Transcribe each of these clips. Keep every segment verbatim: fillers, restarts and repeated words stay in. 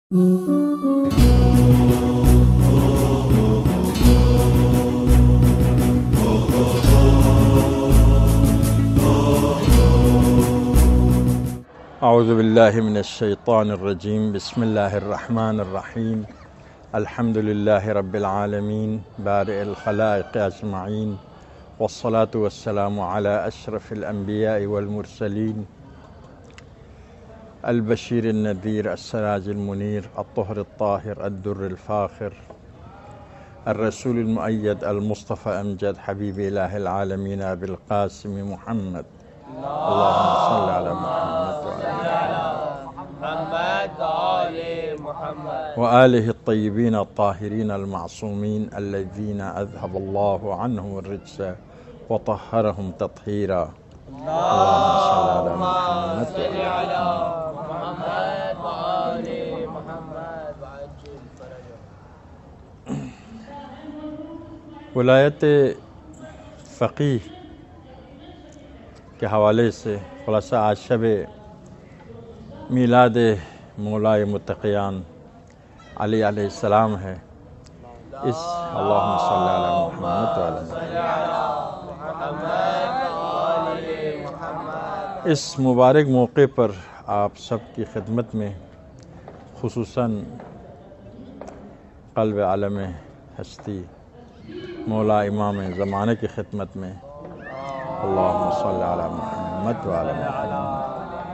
اعوذ باللہ من الشیطان الرجیم بسم اللہ الرحمن الرحیم الحمد للہ رب العالمین بارئ الخلائق اجمعین والصلاة والسلام علی اشرف الانبیاء والمرسلین البشیر النذیر السراج المنیر الطہر الطاہر الدر الفاخر الرسول المؤید المصطفى امجد حبیب الہ العالمین ابی القاسم محمد اللہم صل علی محمد وآلہ الطیبین الطاہرین المعصومین الذین اذهب اللہ عنہم الرجس وطہرہم تطہیرا اللہم صل علی محمد وآل محمد ولایت فقیہ کے حوالے سے خلاصہ آج شب میلاد مولائے متقیان علی علیہ السلام ہے۔ اس اللہم صلی علی محمد اس مبارک موقع پر آپ سب کی خدمت میں خصوصاً قلب عالم ہستی مولا امام زمانے کی خدمت میں اللہم صلی علی محمد وعلی محمد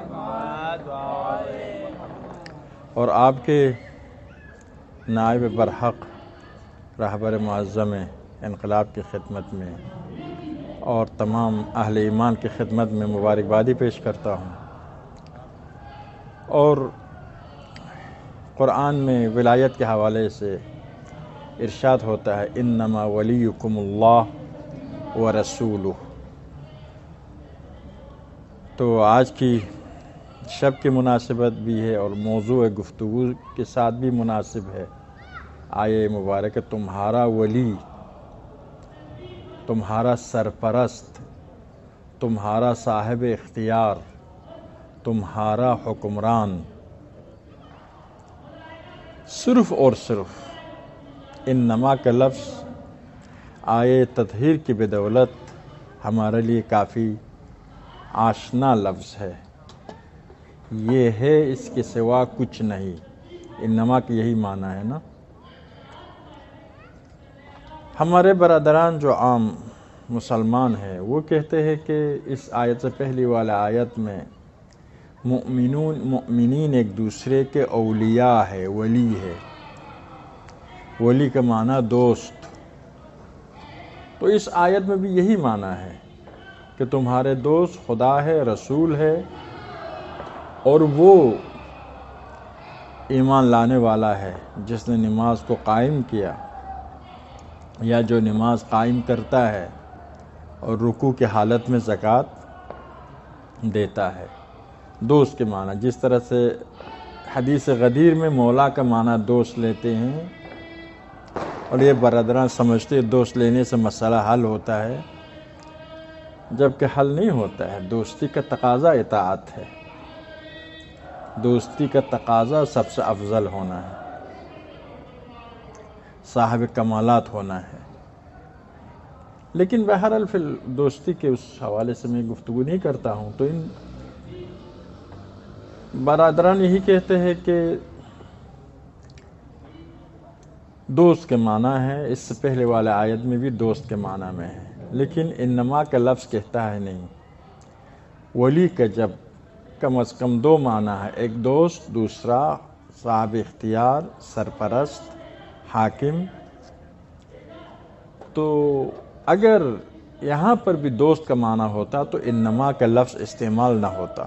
اور آپ کے نائب برحق رہبر معظم انقلاب کی خدمت میں اور تمام اہل ایمان کی خدمت میں مبارکبادی پیش کرتا ہوں۔ اور قرآن میں ولایت کے حوالے سے ارشاد ہوتا ہے انما ولیکم اللہ ورسولہ، تو آج کی شب کی مناسبت بھی ہے اور موضوع گفتگو کے ساتھ بھی مناسب ہے۔ آیے مبارک تمہارا ولی، تمہارا سرپرست، تمہارا صاحب اختیار، تمہارا حکمران صرف اور صرف انما کا لفظ آیے تطہیر کی بدولت ہمارے لیے کافی آشنا لفظ ہے۔ یہ ہے، اس کے سوا کچھ نہیں۔ انما کی یہی معنی ہے نا۔ ہمارے برادران جو عام مسلمان ہیں وہ کہتے ہیں کہ اس آیت سے پہلی والا آیت میں مؤمنون مؤمنین ایک دوسرے کے اولیاء ہے، ولی ہے۔ ولی کا معنی دوست، تو اس آیت میں بھی یہی معنی ہے کہ تمہارے دوست خدا ہے، رسول ہے، اور وہ ایمان لانے والا ہے جس نے نماز کو قائم کیا یا جو نماز قائم کرتا ہے اور رکوع کی حالت میں زکوٰۃ دیتا ہے۔ دوست کے معنی جس طرح سے حدیث غدیر میں مولا کا معنی دوست لیتے ہیں، اور یہ برادران سمجھتے دوست لینے سے مسئلہ حل ہوتا ہے، جبکہ حل نہیں ہوتا ہے۔ دوستی کا تقاضا اطاعت ہے، دوستی کا تقاضا سب سے افضل ہونا ہے، صاحب کمالات ہونا ہے۔ لیکن بہرحال فی دوستی کے اس حوالے سے میں گفتگو نہیں کرتا ہوں، تو ان برادران یہی کہتے ہیں کہ دوست کے معنی ہے، اس سے پہلے والے آیت میں بھی دوست کے معنی میں ہے، لیکن انما کا لفظ کہتا ہے نہیں۔ ولی کا جب کم از کم دو معنی ہے، ایک دوست، دوسرا صاحب اختیار، سرپرست، حاکم۔ تو اگر یہاں پر بھی دوست کا معنی ہوتا تو انما کا لفظ استعمال نہ ہوتا۔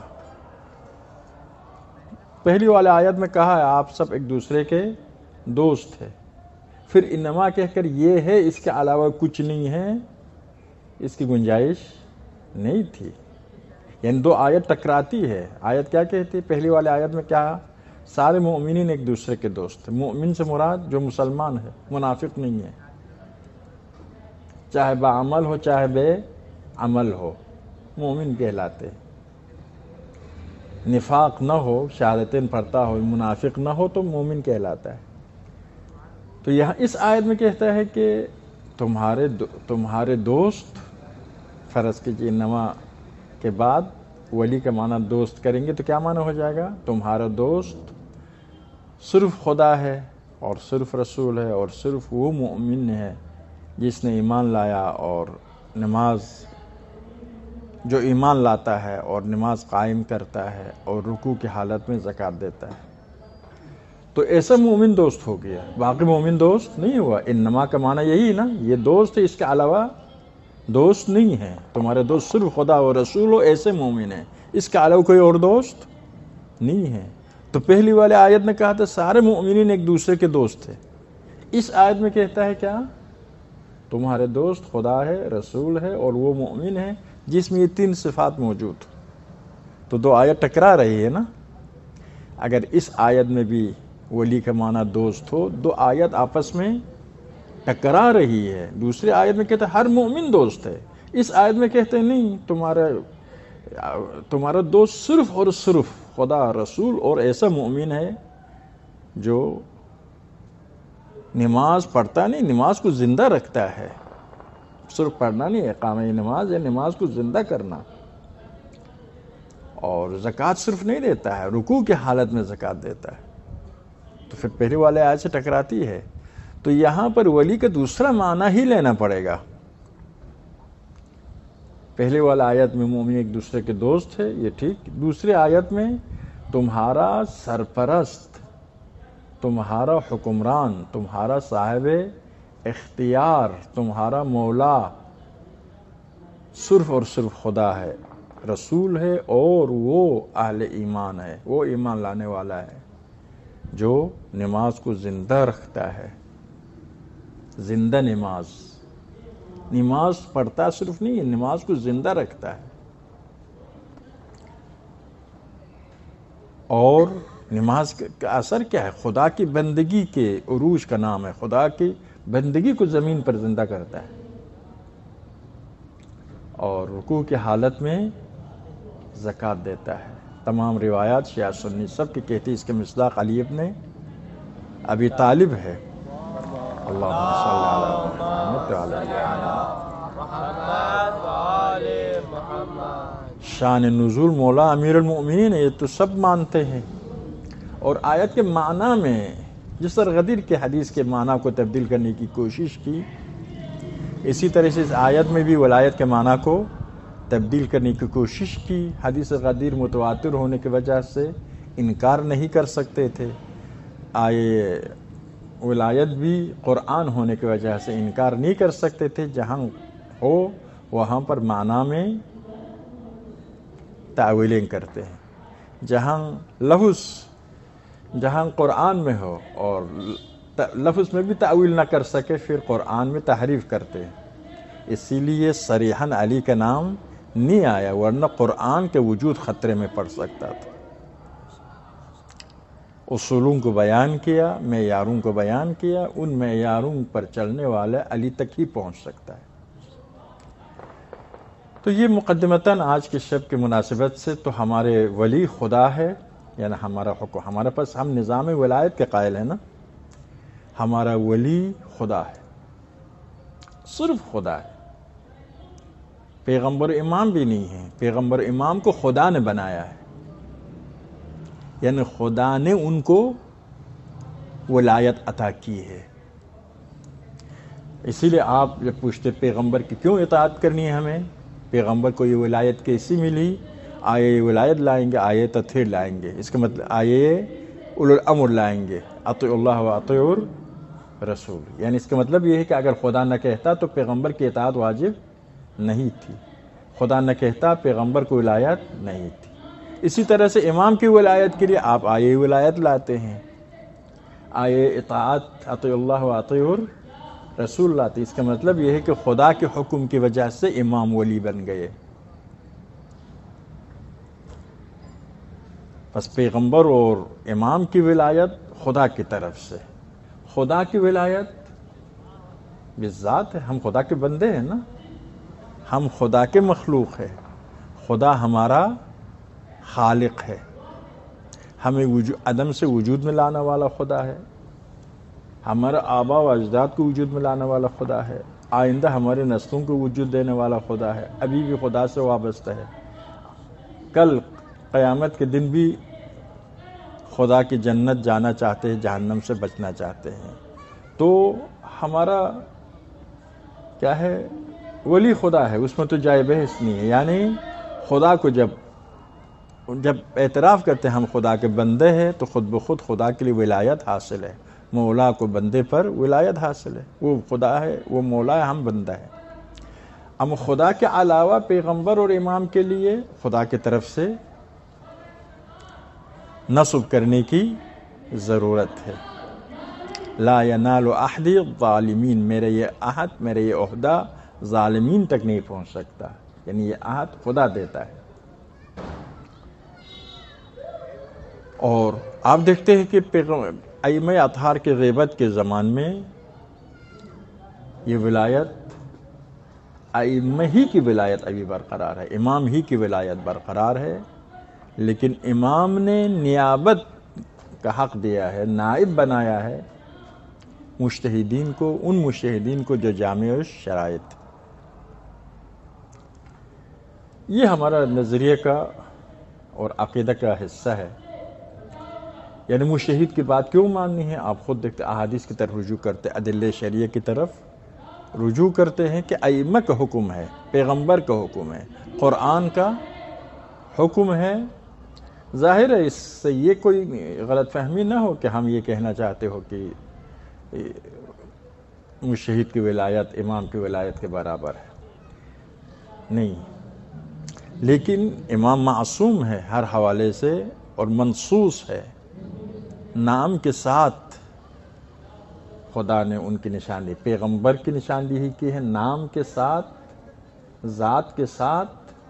پہلی والے آیت میں کہا ہے آپ سب ایک دوسرے کے دوست ہیں، پھر انما کہہ کر یہ ہے، اس کے علاوہ کچھ نہیں ہے، اس کی گنجائش نہیں تھی۔ یعنی دو آیت ٹکراتی ہے۔ آیت کیا کہتی ہے؟ پہلی والے آیت میں کیا؟ سارے مومنین ایک دوسرے کے دوست ہیں۔ مومن سے مراد جو مسلمان ہے، منافق نہیں ہے، چاہے بعمل ہو چاہے بے عمل ہو، مومن کہلاتے ہیں۔ نفاق نہ ہو، شہادتین پڑھتا ہو، منافق نہ ہو تو مومن کہلاتا ہے۔ تو یہاں اس آیت میں کہتا ہے کہ تمہارے دو تمہارے دوست، فرض کیجیے انما کے بعد ولی کا معنی دوست کریں گے تو کیا معنی ہو جائے گا؟ تمہارا دوست صرف خدا ہے اور صرف رسول ہے اور صرف وہ مومن ہے جس نے ایمان لایا اور نماز جو ایمان لاتا ہے اور نماز قائم کرتا ہے اور رکوع کی حالت میں زکوٰۃ دیتا ہے، تو ایسا مومن دوست ہو گیا، باقی مومن دوست نہیں ہوا۔ انما کا معنی یہی نا، یہ دوست ہے، اس کے علاوہ دوست نہیں ہے۔ تمہارے دوست صرف خدا اور رسول ہو، ایسے مومن ہیں، اس کے علاوہ کوئی اور دوست نہیں ہے۔ تو پہلی والے آیت نے کہا تھا سارے مومنین ایک دوسرے کے دوست تھے، اس آیت میں کہتا ہے کیا؟ تمہارے دوست خدا ہے، رسول ہے اور وہ مومن ہے جس میں یہ تین صفات موجود۔ تو دو آیت ٹکرا رہی ہے نا۔ اگر اس آیت میں بھی ولی کا معنی دوست ہو، دو آیت آپس میں ٹکرا رہی ہے۔ دوسری آیت میں کہتے ہیں ہر مومن دوست ہے، اس آیت میں کہتے ہیں نہیں، تمہارا تمہارا دوست صرف اور صرف خدا، رسول اور ایسا مومن ہے جو نماز پڑھتا نہیں، نماز کو زندہ رکھتا ہے۔ صرف پڑھنا نہیں ہے، اقامہ نماز ہے نماز کو زندہ کرنا، اور زکوٰۃ صرف نہیں دیتا ہے، رکوع کی حالت میں زکوٰۃ دیتا ہے۔ تو پھر پہلے والے آیت سے ٹکراتی ہے۔ تو یہاں پر ولی کا دوسرا معنی ہی لینا پڑے گا۔ پہلے والا آیت میں مومن ایک دوسرے کے دوست ہے، یہ ٹھیک۔ دوسری آیت میں تمہارا سرپرست، تمہارا حکمران، تمہارا صاحب اختیار، تمہارا مولا صرف اور صرف خدا ہے، رسول ہے اور وہ اہل ایمان ہے، وہ ایمان لانے والا ہے جو نماز کو زندہ رکھتا ہے۔ زندہ نماز، نماز پڑھتا صرف نہیں ہے، نماز کو زندہ رکھتا ہے۔ اور نماز کا اثر کیا ہے؟ خدا کی بندگی کے عروج کا نام ہے، خدا کی بندگی کو زمین پر زندہ کرتا ہے۔ اور رکوع کی حالت میں زکوٰۃ دیتا ہے۔ تمام روایات شیعہ سنی سب کی کہتی اس کے مصداق علی ابن ابی طالب ہے۔ اللہم صلی علی محمد وعلی محمد۔ شان نزول مولا امیر المؤمنین ہے، یہ تو سب مانتے ہیں۔ اور آیت کے معنی میں جس طرح غدیر کے حدیث کے معنی کو تبدیل کرنے کی کوشش کی، اسی طرح سے اس آیت میں بھی ولایت کے معنی کو تبدیل کرنے کی کوشش کی۔ حدیث غدیر متواتر ہونے کی وجہ سے انکار نہیں کر سکتے تھے، آئے ولایت بھی قرآن ہونے کی وجہ سے انکار نہیں کر سکتے تھے۔ جہاں ہو وہاں پر معنی میں تأویلیں کرتے ہیں، جہاں لفظ جہاں قرآن میں ہو اور لفظ میں بھی تأویل نہ کر سکے پھر قرآن میں تحریف کرتے ہیں۔ اسی لیے صریحاً علی کا نام نہیں آیا، ورنہ قرآن کے وجود خطرے میں پڑ سکتا تھا۔ اصولوں کو بیان کیا، معیاروں کو بیان کیا، ان معیاروں پر چلنے والا علی تک ہی پہنچ سکتا ہے۔ تو یہ مقدمتاً آج کے شب کی مناسبت سے تو ہمارے ولی خدا ہے، یعنی ہمارا حکم، ہمارے پاس ہم نظام ولایت کے قائل ہیں نا، ہمارا ولی خدا ہے، صرف خدا ہے، پیغمبر امام بھی نہیں ہے۔ پیغمبر امام کو خدا نے بنایا ہے، یعنی خدا نے ان کو ولایت عطا کی ہے۔ اسی لیے آپ جب پوچھتے پیغمبر کی کیوں اطاعت کرنی ہے ہمیں، پیغمبر کو یہ ولایت کیسی ملی، آئے یہ ولایت لائیں گے، آئے تطہیر لائیں گے، اس کا مطلب آئے اولو الامر لائیں گے، اطیعوا اللہ و اطیعوا الرسول، یعنی اس کا مطلب یہ ہے کہ اگر خدا نہ کہتا تو پیغمبر کی اطاعت واجب نہیں تھی، خدا نہ کہتا پیغمبر کو ولایت نہیں تھی۔ اسی طرح سے امام کی ولایت کے لیے آپ آئے ولایت لاتے ہیں، آئے اطاعت اطیعوا اللہ و اطیعوا الرسول لاتے، اس کا مطلب یہ ہے کہ خدا کے حکم کی وجہ سے امام ولی بن گئے۔ بس پیغمبر اور امام کی ولایت خدا کی طرف سے، خدا کی ولایت بالذات ہے، ہم خدا کے بندے ہیں نا، ہم خدا کے مخلوق ہیں، خدا ہمارا خالق ہے، ہمیں وجود عدم سے وجود میں لانے والا خدا ہے، ہمارے آبا و اجداد کو وجود میں لانے والا خدا ہے، آئندہ ہمارے نسلوں کو وجود دینے والا خدا ہے، ابھی بھی خدا سے وابستہ ہے، کل قیامت کے دن بھی خدا کی جنت جانا چاہتے ہیں، جہنم سے بچنا چاہتے ہیں۔ تو ہمارا کیا ہے، ولی خدا ہے، اس میں تو جائے بحث نہیں ہے۔ یعنی خدا کو جب جب اعتراف کرتے ہیں ہم خدا کے بندے ہیں تو خود بخود خدا کے لیے ولایت حاصل ہے، مولا کو بندے پر ولایت حاصل ہے، وہ خدا ہے، وہ مولا ہے، ہم بندہ ہے۔ اب خدا کے علاوہ پیغمبر اور امام کے لیے خدا کی طرف سے نصب کرنے کی ضرورت ہے۔ لا ینال عہدی الظالمین، میرے یہ عہد، میرے یہ عہدہ ظالمین تک نہیں پہنچ سکتا، یعنی یہ عہد خدا دیتا ہے۔ اور آپ دیکھتے ہیں کہ ائمہ اطہار کے غیبت کے زمان میں یہ ولایت، ائمہ ہی کی ولایت ابھی برقرار ہے، امام ہی کی ولایت برقرار ہے، لیکن امام نے نیابت کا حق دیا ہے، نائب بنایا ہے مجتہدین کو، ان مجتہدین کو جو جامع الشرائط۔ یہ ہمارا نظریے کا اور عقیدہ کا حصہ ہے۔ یعنی مجتہد کی بات کیوں ماننی ہے؟ آپ خود دیکھتے احادیث کی طرف رجوع کرتے، ادلہ شریعہ کی طرف رجوع کرتے ہیں کہ ائمہ کا حکم ہے، پیغمبر کا حکم ہے، قرآن کا حکم ہے۔ ظاہر ہے اس سے یہ کوئی غلط فہمی نہ ہو کہ ہم یہ کہنا چاہتے ہو کہ مجتہد کی ولایت امام کی ولایت کے برابر ہے، نہیں، لیکن امام معصوم ہے ہر حوالے سے اور منصوص ہے، نام کے ساتھ خدا نے ان کی نشانی، پیغمبر کی نشاندہی کی ہے، نام کے ساتھ، ذات کے ساتھ،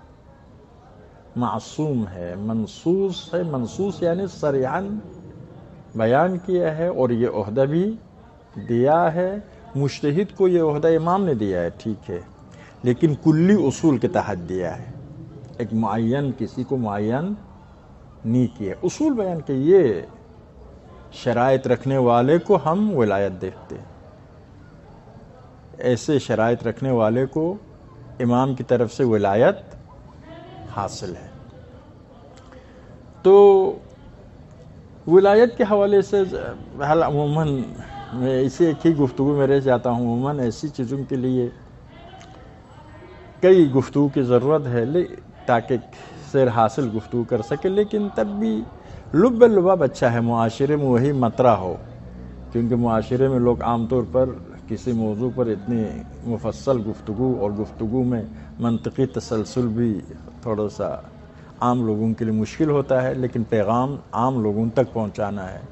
معصوم ہے، منصوص ہے، منصوص یعنی صریحاً بیان کیا ہے، اور یہ عہدہ بھی دیا ہے۔ مجتہد کو یہ عہدہ امام نے دیا ہے، ٹھیک ہے، لیکن کلی اصول کے تحت دیا ہے، ایک معین کسی کو معین نہیں کیا، اصول بیان کہ یہ شرائط رکھنے والے کو ہم ولایت دیتے ہیں، ایسے شرائط رکھنے والے کو امام کی طرف سے ولایت حاصل ہے۔ تو ولایت کے حوالے سے حال عموماً میں اسی ایک ہی گفتگو میں رہ جاتا ہوں، عموماً ایسی چیزوں کے لیے کئی گفتگو کی ضرورت ہے تاکہ سیر حاصل گفتگو کر سکے، لیکن تب بھی لب لباب اچھا ہے معاشرے میں وہی مطرح ہو، کیونکہ معاشرے میں لوگ عام طور پر کسی موضوع پر اتنی مفصل گفتگو اور گفتگو میں منطقی تسلسل بھی تھوڑا سا عام لوگوں کے لیے مشکل ہوتا ہے، لیکن پیغام عام لوگوں تک پہنچانا ہے،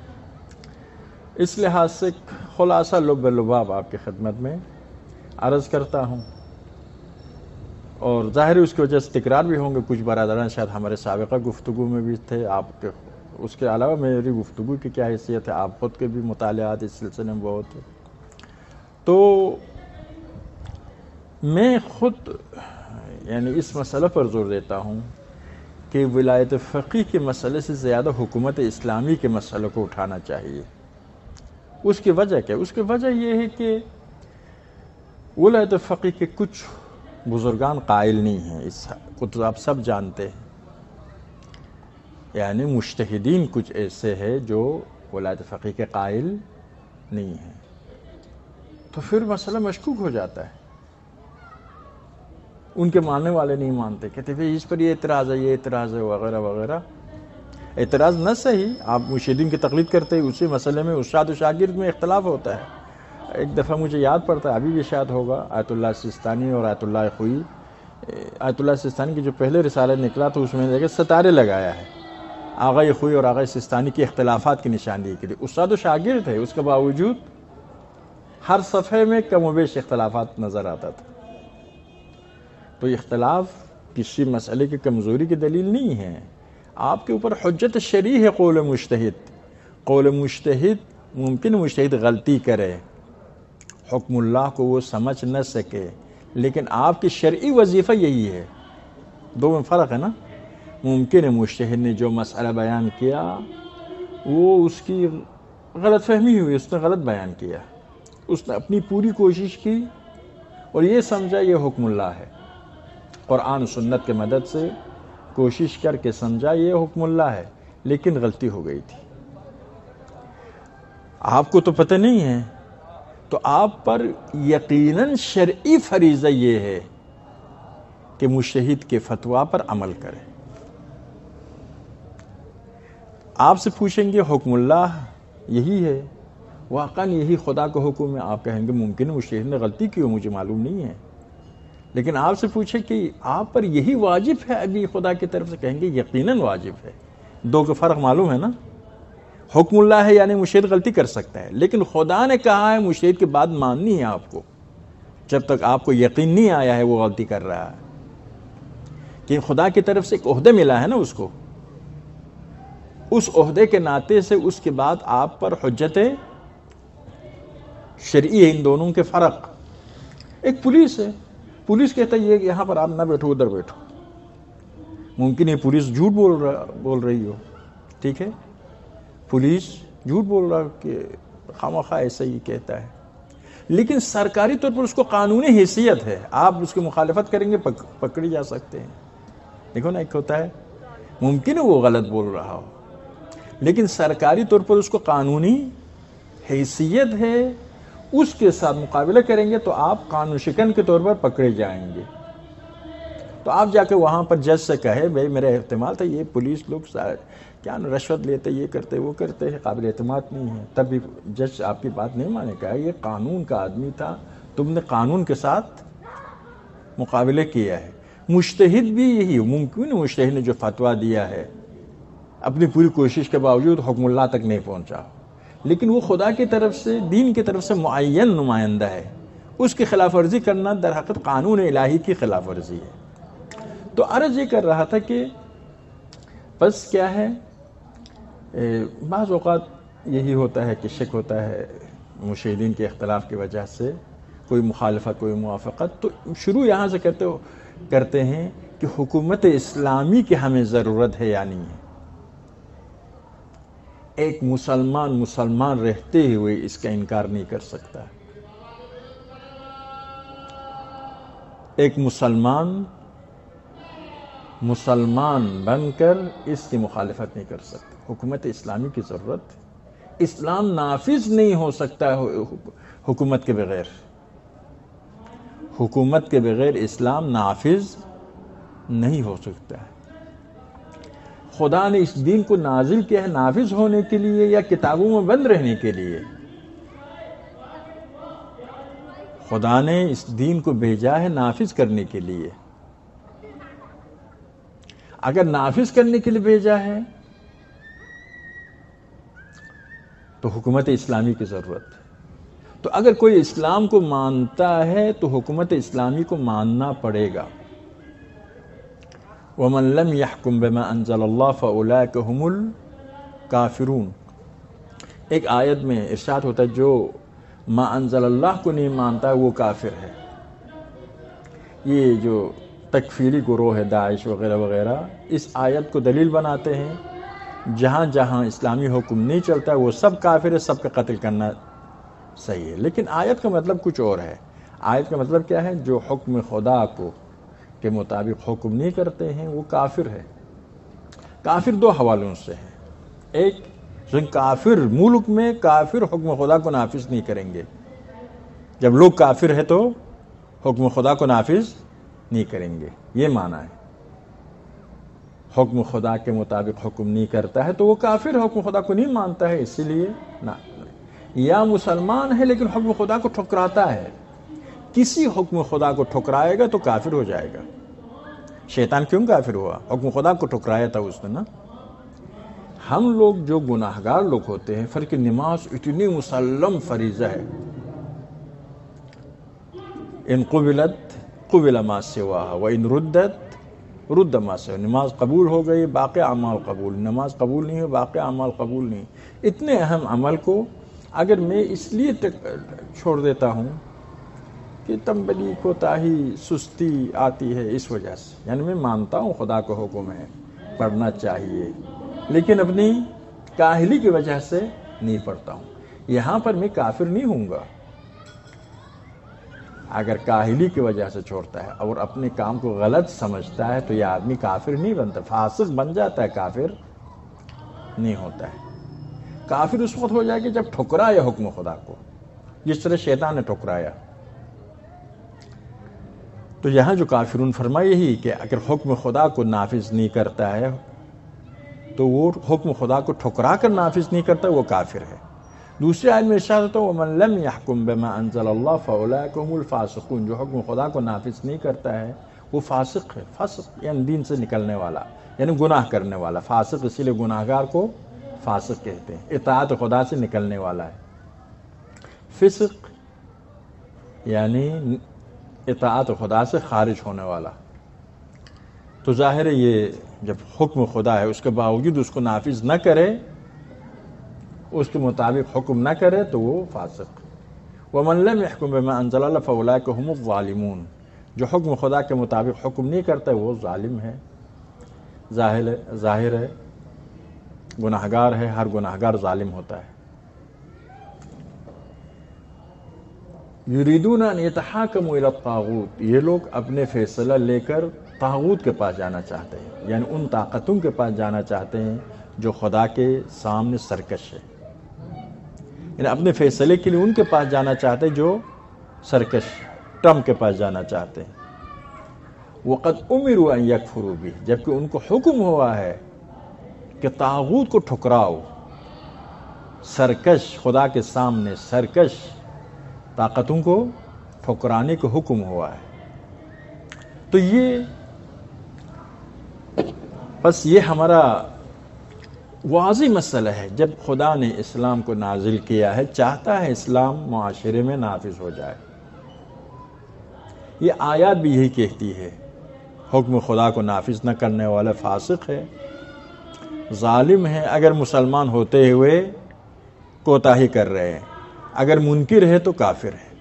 اس لحاظ سے خلاصہ لب لباب آپ کی خدمت میں عرض کرتا ہوں۔ اور ظاہر اس کی وجہ سے تکرار بھی ہوں گے، کچھ برادران شاید ہمارے سابقہ گفتگو میں بھی تھے، آپ کے اس کے علاوہ میری گفتگو کی کیا حیثیت ہے، آپ خود کے بھی مطالعات اس سلسلے میں بہت ہے۔ تو میں خود یعنی اس مسئلہ پر زور دیتا ہوں کہ ولایت فقیہ کے مسئلے سے زیادہ حکومت اسلامی کے مسئلے کو اٹھانا چاہیے۔ اس کی وجہ کیا؟ اس کی وجہ یہ ہے کہ ولایت فقیہ کے کچھ بزرگان قائل نہیں ہیں، اس کو تو آپ سب جانتے ہیں، یعنی مجتہدین کچھ ایسے ہیں جو ولایت فقیہ کے قائل نہیں ہیں، تو پھر مسئلہ مشکوک ہو جاتا ہے، ان کے ماننے والے نہیں مانتے، کہتے ہیں اس پر یہ اعتراض ہے، یہ اعتراض ہے، وغیرہ وغیرہ۔ اعتراض نہ صحیح، آپ مجتہدین کی تقلید کرتے ہیں، اسی مسئلے میں استاد و شاگرد میں اختلاف ہوتا ہے۔ ایک دفعہ مجھے یاد پڑتا ہے، ابھی بھی شاید ہوگا، آیت اللہ سستانی اور آیت اللہ خوئی، آیت اللہ سستانی کی جو پہلے رسالہ نکلا تو اس میں دیکھے ستارے لگایا ہے، آغا خوئی اور آغا سستانی کی اختلافات کی نشاندہی کے لیے، استاد و شاگرد ہے، اس کے باوجود ہر صفحے میں کم و بیش اختلافات نظر آتا تھا۔ تو اختلاف کسی مسئلے کی کمزوری کی دلیل نہیں ہے، آپ کے اوپر حجت شرعی ہے قول مجتہد۔ قول مجتہد ممکن مجتہد غلطی کرے، حکم اللہ کو وہ سمجھ نہ سکے، لیکن آپ کی شرعی وظیفہ یہی ہے، دو میں فرق ہے نا، ممکن ہے مجتہد نے جو مسئلہ بیان کیا وہ اس کی غلط فہمی ہوئی، اس نے غلط بیان کیا، اس نے اپنی پوری کوشش کی اور یہ سمجھا یہ حکم اللہ ہے، قرآن و سنت کے مدد سے کوشش کر کے سمجھا یہ حکم اللہ ہے، لیکن غلطی ہو گئی تھی۔ آپ کو تو پتہ نہیں ہے، تو آپ پر یقیناً شرعی فریضہ یہ ہے کہ مجتہد کے فتویٰ پر عمل کرے۔ آپ سے پوچھیں گے حکم اللہ یہی ہے، واقعاً یہی خدا کا حکم ہے، آپ کہیں گے ممکن ہے مجتہد نے غلطی کی ہو، مجھے معلوم نہیں ہے، لیکن آپ سے پوچھیں کہ آپ پر یہی واجب ہے ابھی خدا کی طرف سے، کہیں گے یقیناً واجب ہے۔ دو کا فرق معلوم ہے نا؟ حکم اللہ ہے یعنی مجتہد غلطی کر سکتا ہے، لیکن خدا نے کہا ہے مجتہد کی بات ماننی ہے آپ کو، جب تک آپ کو یقین نہیں آیا ہے وہ غلطی کر رہا ہے، کہ خدا کی طرف سے ایک عہدہ ملا ہے نا اس کو، اس عہدے کے ناطے سے اس کے بعد آپ پر حجت شرعی ہے۔ ان دونوں کے فرق، ایک پولیس ہے، پولیس کہتا ہے یہ یہاں پر آپ نہ بیٹھو، ادھر بیٹھو، ممکن ہے پولیس جھوٹ بول رہا بول رہی ہو، ٹھیک ہے، پولیس جھوٹ بول رہا کہ خامخواہ ایسا ہی کہتا ہے، لیکن سرکاری طور پر اس کو قانونی حیثیت ہے، آپ اس کی مخالفت کریں گے پک پکڑی جا سکتے ہیں۔ دیکھو نا، ایک ہوتا ہے ممکن ہے وہ غلط بول رہا ہو، لیکن سرکاری طور پر اس کو قانونی حیثیت ہے، اس کے ساتھ مقابلہ کریں گے تو آپ قانون شکن کے طور پر پکڑے جائیں گے۔ تو آپ جا کے وہاں پر جج سے کہے بھائی میرا احتمال تھا یہ پولیس لوگ کیا رشوت لیتے، یہ کرتے وہ کرتے، قابل اعتماد نہیں ہے، تب بھی جج آپ کی بات نہیں مانے گا، یہ قانون کا آدمی تھا، تم نے قانون کے ساتھ مقابلے کیا ہے۔ مجتہد بھی یہی ممکن ہے مجتہد نے جو فتویٰ دیا ہے اپنی پوری کوشش کے باوجود حکم اللہ تک نہیں پہنچا، لیکن وہ خدا کی طرف سے، دین کی طرف سے معین نمائندہ ہے، اس کی خلاف ورزی کرنا در حقیقت قانون الہی کی خلاف ورزی ہے۔ تو عرض یہ کر رہا تھا کہ بس کیا ہے، بعض اوقات یہی ہوتا ہے کہ شک ہوتا ہے مجتہدین کے اختلاف کی وجہ سے، کوئی مخالفت کوئی موافقت، تو شروع یہاں سے کرتے کرتے ہیں کہ حکومت اسلامی کی ہمیں ضرورت ہے یا نہیں ہے۔ ایک مسلمان مسلمان رہتے ہوئے اس کا انکار نہیں کر سکتا، ایک مسلمان مسلمان بن کر اس کی مخالفت نہیں کر سکتا۔ حکومت اسلامی کی ضرورت، اسلام نافذ نہیں ہو سکتا حکومت کے بغیر، حکومت کے بغیر اسلام نافذ نہیں ہو سکتا ہے۔ خدا نے اس دین کو نازل کیا ہے نافذ ہونے کے لیے یا کتابوں میں بند رہنے کے لیے؟ خدا نے اس دین کو بھیجا ہے نافذ کرنے کے لیے۔ اگر نافذ کرنے کے لیے بھیجا ہے تو حکومت اسلامی کی ضرورت ہے۔ تو اگر کوئی اسلام کو مانتا ہے تو حکومت اسلامی کو ماننا پڑے گا۔ وَمَن لَّمْ يَحْكُم بِمَا أَنزَلَ اللَّهُ فَأُولَٰئِكَ هُمُ الْكَافِرُونَ۔ ایک آیت میں ارشاد ہوتا ہے جو ما انزل اللہ کو نہیں مانتا وہ کافر ہے۔ یہ جو تکفیری گروہ ہے داعش وغیرہ وغیرہ، اس آیت کو دلیل بناتے ہیں جہاں جہاں اسلامی حکم نہیں چلتا وہ سب کافر ہے، سب کا قتل کرنا صحیح ہے، لیکن آیت کا مطلب کچھ اور ہے۔ آیت کا مطلب کیا ہے؟ جو حکم خدا کو کے مطابق حکم نہیں کرتے ہیں وہ کافر ہے۔ کافر دو حوالوں سے ہے، ایک کافر ملک میں کافر حکم خدا کو نافذ نہیں کریں گے، جب لوگ کافر ہے تو حکم خدا کو نافذ نہیں کریں گے، یہ معنی ہے۔ حکم خدا کے مطابق حکم نہیں کرتا ہے تو وہ کافر ہے، حکم خدا کو نہیں مانتا ہے، اسی لیے نہ، یا مسلمان ہے لیکن حکم خدا کو ٹھکراتا ہے، کسی حکم خدا کو ٹھکرائے گا تو کافر ہو جائے گا۔ شیطان کیوں کافر ہوا؟ حکم خدا کو ٹھکرایا تھا اس نے نا۔ ہم لوگ جو گناہگار لوگ ہوتے ہیں، فرق نماز اتنی مسلم فریضہ ہے، ان قبلت قبل ما سواها وان ردت رد ما سواها، نماز قبول ہو گئی باقی اعمال قبول، نماز قبول نہیں ہو باقی اعمال قبول نہیں۔ اتنے اہم عمل کو اگر میں اس لیے چھوڑ دیتا ہوں کہ تنبلی کوتاہی سستی آتی ہے اس وجہ سے، یعنی میں مانتا ہوں خدا کا حکم ہے پڑھنا چاہیے، لیکن اپنی کاہلی کی وجہ سے نہیں پڑھتا ہوں۔ یہاں پر میں کافر نہیں ہوں گا اگر کاہلی کی وجہ سے چھوڑتا ہے اور اپنے کام کو غلط سمجھتا ہے تو یہ آدمی کافر نہیں بنتا، فاسق بن جاتا ہے، کافر نہیں ہوتا ہے۔ کافر اس وقت ہو جائے کہ جب ٹھکرایا حکم خدا کو، جس طرح شیطان نے ٹھکرایا۔ تو یہاں جو کافرون فرمایا یہی کہ اگر حکم خدا کو نافذ نہیں کرتا ہے تو وہ حکم خدا کو ٹھکرا کر نافذ نہیں کرتا، وہ کافر ہے۔ دوسری آیت میں ارشاد ہوتا ہے وَمَن لَمْ يَحْكُمْ بِمَا أَنزَلَ اللَّهُ فَأُولَٰئِكَ هُمُ الْفَاسِقُونَ، جو حکم خدا کو نافذ نہیں کرتا ہے وہ فاسق ہے۔ فاسق یعنی دین سے نکلنے والا، یعنی گناہ کرنے والا۔ فاسق اسی لیے گناہگار کو فاسق کہتے ہیں، اطاعت خدا سے نکلنے والا ہے۔ فسق یعنی اطاعت خدا سے خارج ہونے والا۔ تو ظاہر ہے یہ جب حکم خدا ہے اس کے باوجود اس کو نافذ نہ کرے، اس کے مطابق حکم نہ کرے تو وہ فاسق۔ وَمَن لَمْ يَحْكُمْ بِمَا أَنزَلَ اللَّهُ فَأُولَٰئِكَ هُمُ الظَّالِمُونَ، جو حکم خدا کے مطابق حکم نہیں کرتا وہ ظالم ہے، ظاہر ظاہر ہے گناہگار ہے، ہر گناہگار ظالم ہوتا ہے۔ یریدون ان یتحاکموا الی الطاغوت، یہ لوگ اپنے فیصلہ لے کر طاغوت کے پاس جانا چاہتے ہیں، یعنی ان طاقتوں کے پاس جانا چاہتے ہیں جو خدا کے سامنے سرکش ہے، یعنی اپنے فیصلے کے لیے ان کے پاس جانا چاہتے ہیں جو سرکش، ٹرمپ کے پاس جانا چاہتے ہیں۔ وقد امروا ان یکفروا بہ، جبکہ ان کو حکم ہوا ہے کہ طاغوت کو ٹھکراؤ، سرکش خدا کے سامنے سرکش طاقتوں کو ٹھکرانے کو حکم ہوا ہے۔ تو یہ بس یہ ہمارا واضح مسئلہ ہے، جب خدا نے اسلام کو نازل کیا ہے چاہتا ہے اسلام معاشرے میں نافذ ہو جائے۔ یہ آیات بھی یہی کہتی ہے، حکم خدا کو نافذ نہ کرنے والا فاسق ہے، ظالم ہے، اگر مسلمان ہوتے ہوئے کوتاہی کر رہے ہیں، اگر منکر ہے تو کافر ہے۔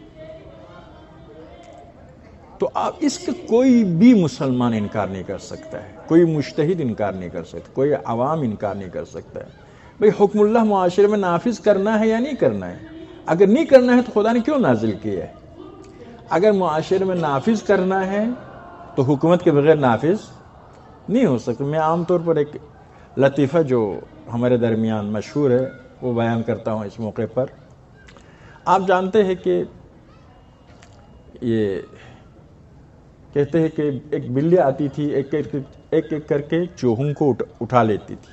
تو آپ اس کا کوئی بھی مسلمان انکار نہیں کر سکتا ہے، کوئی مجتہد انکار نہیں کر سکتا، کوئی عوام انکار نہیں کر سکتا ہے۔ بھئی حکم اللہ معاشرے میں نافذ کرنا ہے یا نہیں کرنا ہے؟ اگر نہیں کرنا ہے تو خدا نے کیوں نازل کیا ہے؟ اگر معاشرے میں نافذ کرنا ہے تو حکومت کے بغیر نافذ نہیں ہو سکتا۔ میں عام طور پر ایک لطیفہ جو ہمارے درمیان مشہور ہے وہ بیان کرتا ہوں اس موقع پر۔ آپ جانتے ہیں کہ یہ کہتے ہیں کہ ایک بلی آتی تھی، ایک ایک ایک ایک کر کے چوہوں کو اٹھا لیتی تھی۔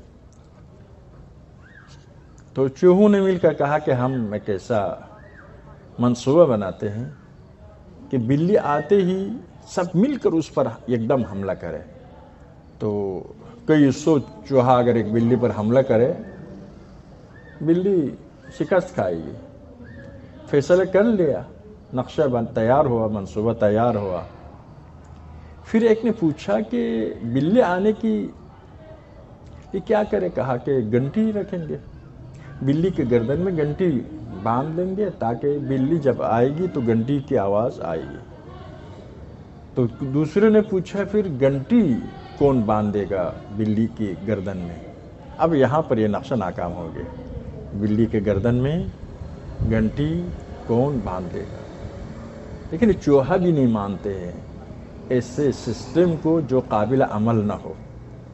تو چوہوں نے مل کر کہا کہ ہم ایک ایسا منصوبہ بناتے ہیں کہ بلی آتے ہی سب مل کر اس پر ایک دم حملہ کرے۔ تو کئی سو چوہا اگر ایک بلی پر حملہ کرے، بلی شکست کھائے گی۔ فیصلہ کر لیا، نقشہ بند تیار ہوا، منصوبہ تیار ہوا۔ پھر ایک نے پوچھا کہ بلی آنے کی یہ کیا کرے؟ کہا کہ گھنٹی رکھیں گے، بلی کے گردن میں گھنٹی باندھ لیں گے تاکہ بلی جب آئے گی تو گھنٹی کی آواز آئے گی۔ تو دوسرے نے پوچھا پھر گھنٹی کون باندھے گا بلی کی گردن میں؟ اب یہاں پر یہ نقشہ ناکام ہو گیا، بلی کے گردن میں گھنٹی کون باندھے گا؟ لیکن چوہا بھی نہیں مانتے ہیں ایسے سسٹم کو جو قابل عمل نہ ہو۔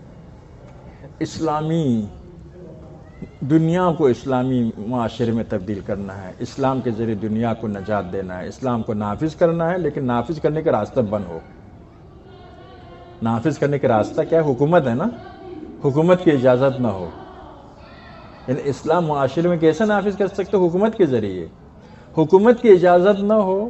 اسلامی دنیا کو اسلامی معاشرے میں تبدیل کرنا ہے، اسلام کے ذریعے دنیا کو نجات دینا ہے، اسلام کو نافذ کرنا ہے، لیکن نافذ کرنے کا راستہ بند ہو۔ نافذ کرنے کا راستہ کیا ہے؟ حکومت ہے نا، حکومت کی اجازت نہ ہو۔ یعنی اسلام معاشرے میں کیسے نافذ کر سکتے؟ حکومت کے ذریعے۔ حکومت کی اجازت نہ ہو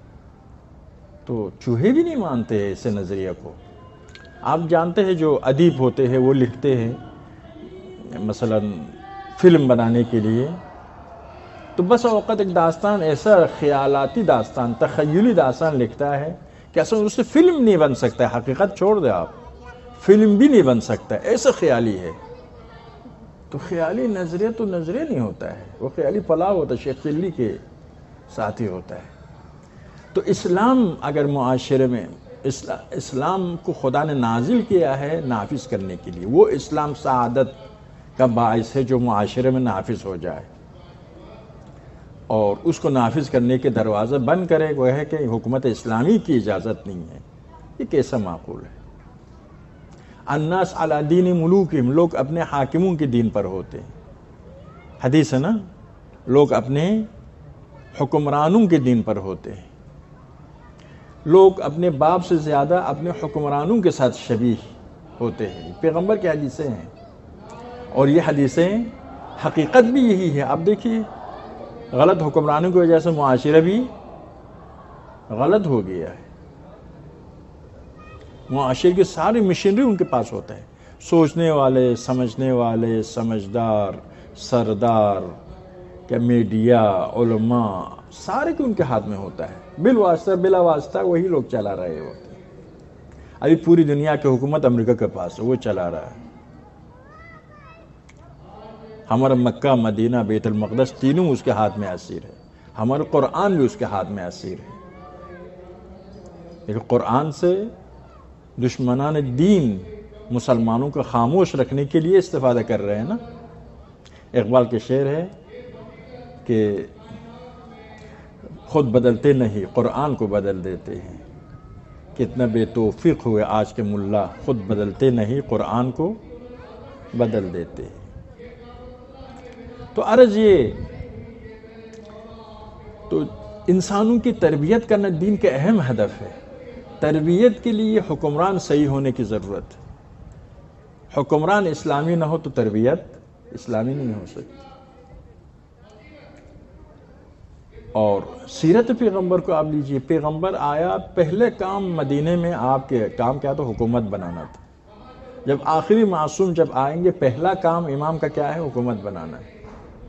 تو چوہے بھی نہیں مانتے ہیں اسے نظریہ کو۔ آپ جانتے ہیں جو ادیب ہوتے ہیں وہ لکھتے ہیں مثلا فلم بنانے کے لیے، تو بس اوقات ایک داستان ایسا خیالاتی داستان، تخیلی داستان لکھتا ہے کہ اصلا اس سے فلم نہیں بن سکتا ہے، حقیقت چھوڑ دے آپ، فلم بھی نہیں بن سکتا، ایسا خیالی ہے۔ تو خیالی نظریہ تو نظریہ نہیں ہوتا ہے، وہ خیالی پلاؤ ہوتا ہے، شیخ چلی کے ساتھی ہوتا ہے۔ تو اسلام اگر معاشرے میں اسلام کو خدا نے نازل کیا ہے نافذ کرنے کے لیے. وہ اسلام سعادت کا باعث ہے جو معاشرے میں نافذ ہو جائے، اور اس کو نافذ کرنے کے دروازے بند کرے وہ ہے کہ حکومت اسلامی کی اجازت نہیں ہے. یہ کیسا معقول ہے؟ الناس علی دین ملوکہم، لوگ اپنے حاکموں کے دین پر ہوتے ہیں. حدیث ہے نا، لوگ اپنے حکمرانوں کے دین پر ہوتے ہیں. لوگ اپنے باپ سے زیادہ اپنے حکمرانوں کے ساتھ شبیہ ہوتے ہیں. پیغمبر کی حدیثیں ہیں، اور یہ حدیثیں حقیقت بھی یہی ہے. آپ دیکھیے غلط حکمرانوں کی وجہ سے معاشرہ بھی غلط ہو گیا ہے. معاشرے کی ساری مشینری ان کے پاس ہوتا ہے. سوچنے والے، سمجھنے والے، سمجھدار، سردار، کیا میڈیا، علماء، سارے کے ان کے ہاتھ میں ہوتا ہے. بالواسطہ بلا واسطہ وہی لوگ چلا رہے ہوتے ہیں. ابھی پوری دنیا کی حکومت امریکہ کے پاس ہے، وہ چلا رہا ہے. ہمارا مکہ، مدینہ، بیت المقدس تینوں اس کے ہاتھ میں اسیر ہے. ہمارا قرآن بھی اس کے ہاتھ میں اسیر ہے. لیکن قرآن سے دشمنان دین مسلمانوں کو خاموش رکھنے کے لیے استفادہ کر رہے ہیں نا. اقبال کے شعر ہے کہ خود بدلتے نہیں قرآن کو بدل دیتے ہیں. کتنا بے توفیق ہوئے آج کے ملا، خود بدلتے نہیں قرآن کو بدل دیتے ہیں. تو عرض یہ تو انسانوں کی تربیت کرنا دین کے اہم ہدف ہے. تربیت کے لیے حکمران صحیح ہونے کی ضرورت ہے. حکمران اسلامی نہ ہو تو تربیت اسلامی نہیں ہو سکتی. اور سیرت پیغمبر کو آپ لیجئے، پیغمبر آیا، پہلے کام مدینے میں آپ کے کام کیا تھا؟ حکومت بنانا تھا. جب آخری معصوم جب آئیں گے، پہلا کام امام کا کیا ہے؟ حکومت بنانا ہے.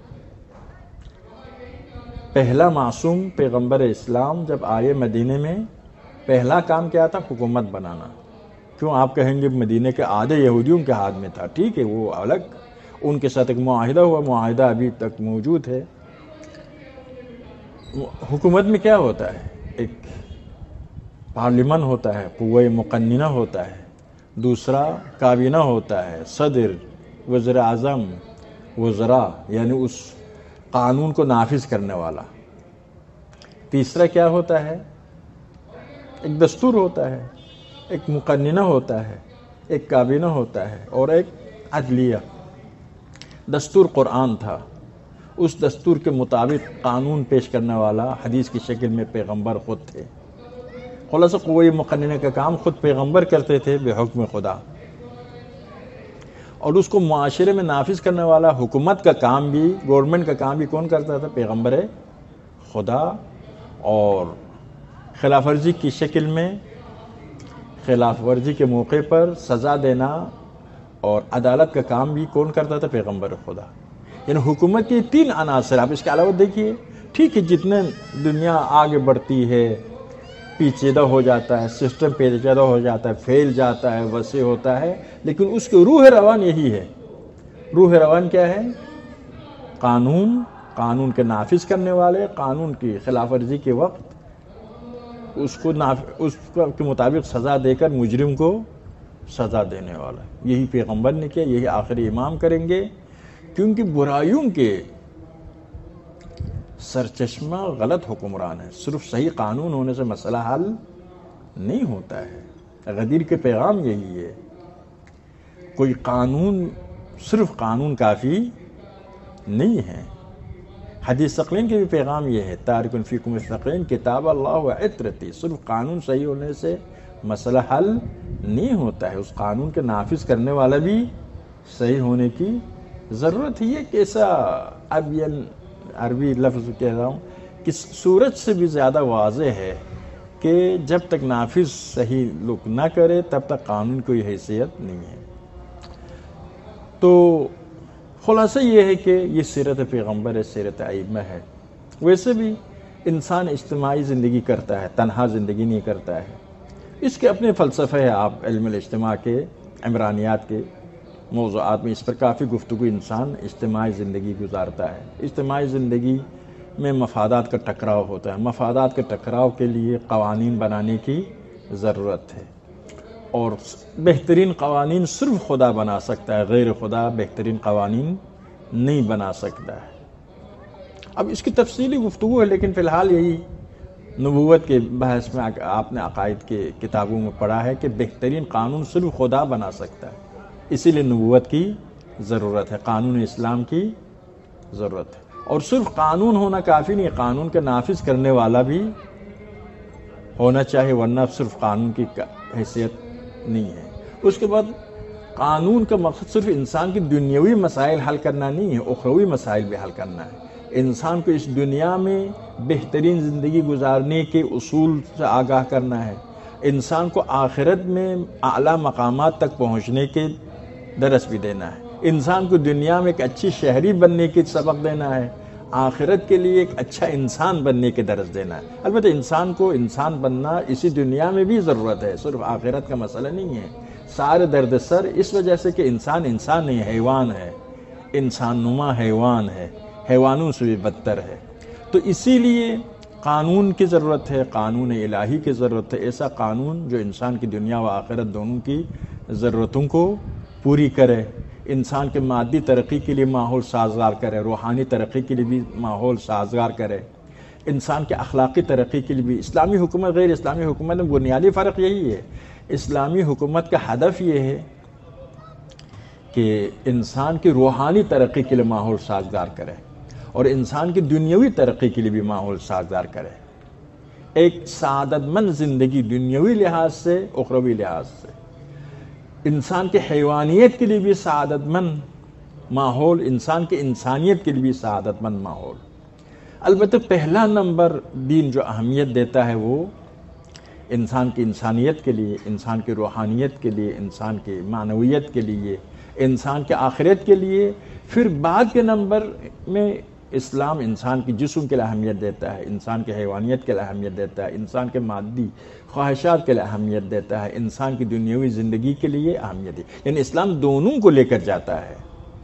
پہلا معصوم پیغمبر اسلام جب آئے مدینے میں، پہلا کام کیا تھا؟ حکومت بنانا. کیوں آپ کہیں گے مدینے کے آدھے یہودیوں کے ہاتھ میں تھا، ٹھیک ہے وہ الگ، ان کے ساتھ ایک معاہدہ ہوا، معاہدہ ابھی تک موجود ہے. حکومت میں کیا ہوتا ہے؟ ایک پارلیمان ہوتا ہے، قوہ مقننہ ہوتا ہے، دوسرا کابینہ ہوتا ہے، صدر، وزیر اعظم، وزراء یعنی اس قانون کو نافذ کرنے والا. تیسرا کیا ہوتا ہے؟ ایک دستور ہوتا ہے، ایک مقننہ ہوتا ہے، ایک کابینہ ہوتا ہے، اور ایک عدلیہ. دستور قرآن تھا، اس دستور کے مطابق قانون پیش کرنے والا حدیث کی شکل میں پیغمبر خود تھے. خلاصہ قوہ مقننہ کا کام خود پیغمبر کرتے تھے بے حکم خدا، اور اس کو معاشرے میں نافذ کرنے والا حکومت کا کام بھی، گورنمنٹ کا کام بھی کون کرتا تھا؟ پیغمبر خدا. اور خلاف ورزی کی شکل میں، خلاف ورزی کے موقع پر سزا دینا اور عدالت کا کام بھی کون کرتا تھا؟ پیغمبر خدا. یعنی حکومت کے تین عناصر. آپ اس کے علاوہ دیکھیے، ٹھیک ہے جتنے دنیا آگے بڑھتی ہے، پیچیدہ ہو جاتا ہے، سسٹم پیچیدہ ہو جاتا ہے، پھیل جاتا ہے، وسیع ہوتا ہے، لیکن اس کی روح روان یہی ہے. روح روان کیا ہے؟ قانون، قانون کے نافذ کرنے والے، قانون کی خلاف ورزی کے وقت اس کو اس کے مطابق سزا دے کر مجرم کو سزا دینے والا. یہی پیغمبر نے کیا، یہی آخری امام کریں گے. کیونکہ برائیوں کے سرچشمہ غلط حکمران ہے. صرف صحیح قانون ہونے سے مسئلہ حل نہیں ہوتا ہے. غدیر کے پیغام یہی ہے، کوئی قانون، صرف قانون کافی نہیں ہے. حدیث ثقلین کے بھی پیغام یہ ہے، تارکن فیکم الثقلین کتاب اللہ و عطرتی. صرف قانون صحیح ہونے سے مسئلہ حل نہیں ہوتا ہے، اس قانون کے نافذ کرنے والا بھی صحیح ہونے کی ضرورت ہے. یہ کیسا اب یہ عربی لفظ کہہ رہا ہوں کہ سورج سے بھی زیادہ واضح ہے کہ جب تک نافذ صحیح لوگ نہ کرے تب تک قانون کوئی حیثیت نہیں ہے. تو خلاصہ یہ ہے کہ یہ سیرت پیغمبر ہے، سیرت ائمہ ہے. ویسے بھی انسان اجتماعی زندگی کرتا ہے، تنہا زندگی نہیں کرتا ہے. اس کے اپنے فلسفہ ہے. آپ علم الاجتماع کے عمرانیات کے موضوعات میں اس پر کافی گفتگو. انسان اجتماعی زندگی گزارتا ہے. اجتماعی زندگی میں مفادات کا ٹکراؤ ہوتا ہے. مفادات کے ٹکراؤ کے لیے قوانین بنانے کی ضرورت ہے، اور بہترین قوانین صرف خدا بنا سکتا ہے، غیر خدا بہترین قوانین نہیں بنا سکتا ہے۔ اب اس کی تفصیلی گفتگو ہے، لیکن فی الحال یہی نبوت کے بحث میں آپ نے عقائد کے کتابوں میں پڑھا ہے کہ بہترین قانون صرف خدا بنا سکتا ہے، اسی لیے نبوت کی ضرورت ہے، قانون اسلام کی ضرورت ہے۔ اور صرف قانون ہونا کافی نہیں، قانون کا نافذ کرنے والا بھی ہونا چاہیے، ورنہ صرف قانون کی حیثیت نہیں ہے۔ اس کے بعد قانون کا مقصد صرف انسان کی دنیاوی مسائل حل کرنا نہیں ہے، اخروی مسائل بھی حل کرنا ہے۔ انسان کو اس دنیا میں بہترین زندگی گزارنے کے اصول سے آگاہ کرنا ہے، انسان کو آخرت میں اعلیٰ مقامات تک پہنچنے کے درس بھی دینا ہے، انسان کو دنیا میں ایک اچھی شہری بننے کی سبق دینا ہے، آخرت کے لیے ایک اچھا انسان بننے کے درس دینا ہے۔ البتہ انسان کو انسان بننا اسی دنیا میں بھی ضرورت ہے، صرف آخرت کا مسئلہ نہیں ہے۔ سارے درد سر اس وجہ سے کہ انسان انسان نہیں، حیوان ہے، انسان نما حیوان ہے، حیوانوں سے بھی بدتر ہے۔ تو اسی لیے قانون کی ضرورت ہے، قانون الہی کی ضرورت ہے، ایسا قانون جو انسان کی دنیا و آخرت دونوں کی ضرورتوں کو پوری کرے، انسان کے مادی ترقی کے لیے ماحول سازگار کرے، روحانی ترقی کے لیے بھی ماحول سازگار کرے، انسان کے اخلاقی ترقی کے لیے بھی۔ اسلامی حکومت غیر اسلامی حکومت میں بنیادی فرق یہی ہے، اسلامی حکومت کا ہدف یہ ہے کہ انسان کی روحانی ترقی کے لیے ماحول سازگار کرے اور انسان کی دنیاوی ترقی کے لیے بھی ماحول سازگار کرے، ایک سعادت مند زندگی دنیاوی لحاظ سے، اخروی لحاظ سے، انسان کے حیوانیت کے لیے بھی سعادت مند ماحول، انسان کے انسانیت کے لیے بھی سعادت مند ماحول۔ البتہ پہلا نمبر دین جو اہمیت دیتا ہے وہ انسان کی انسانیت کے لیے، انسان کی روحانیت کے لیے، انسان کی معنویت کے لیے، انسان کے آخرت کے لیے۔ پھر بعد کے نمبر میں اسلام انسان کی جسم کے لیے اہمیت دیتا ہے، انسان کی حیوانیت کے لیے اہمیت دیتا ہے، انسان کے مادی خواہشات کے لیے اہمیت دیتا ہے، انسان کی دنیاوی زندگی کے لیے اہمیت ہے۔ یعنی اسلام دونوں کو لے کر جاتا ہے،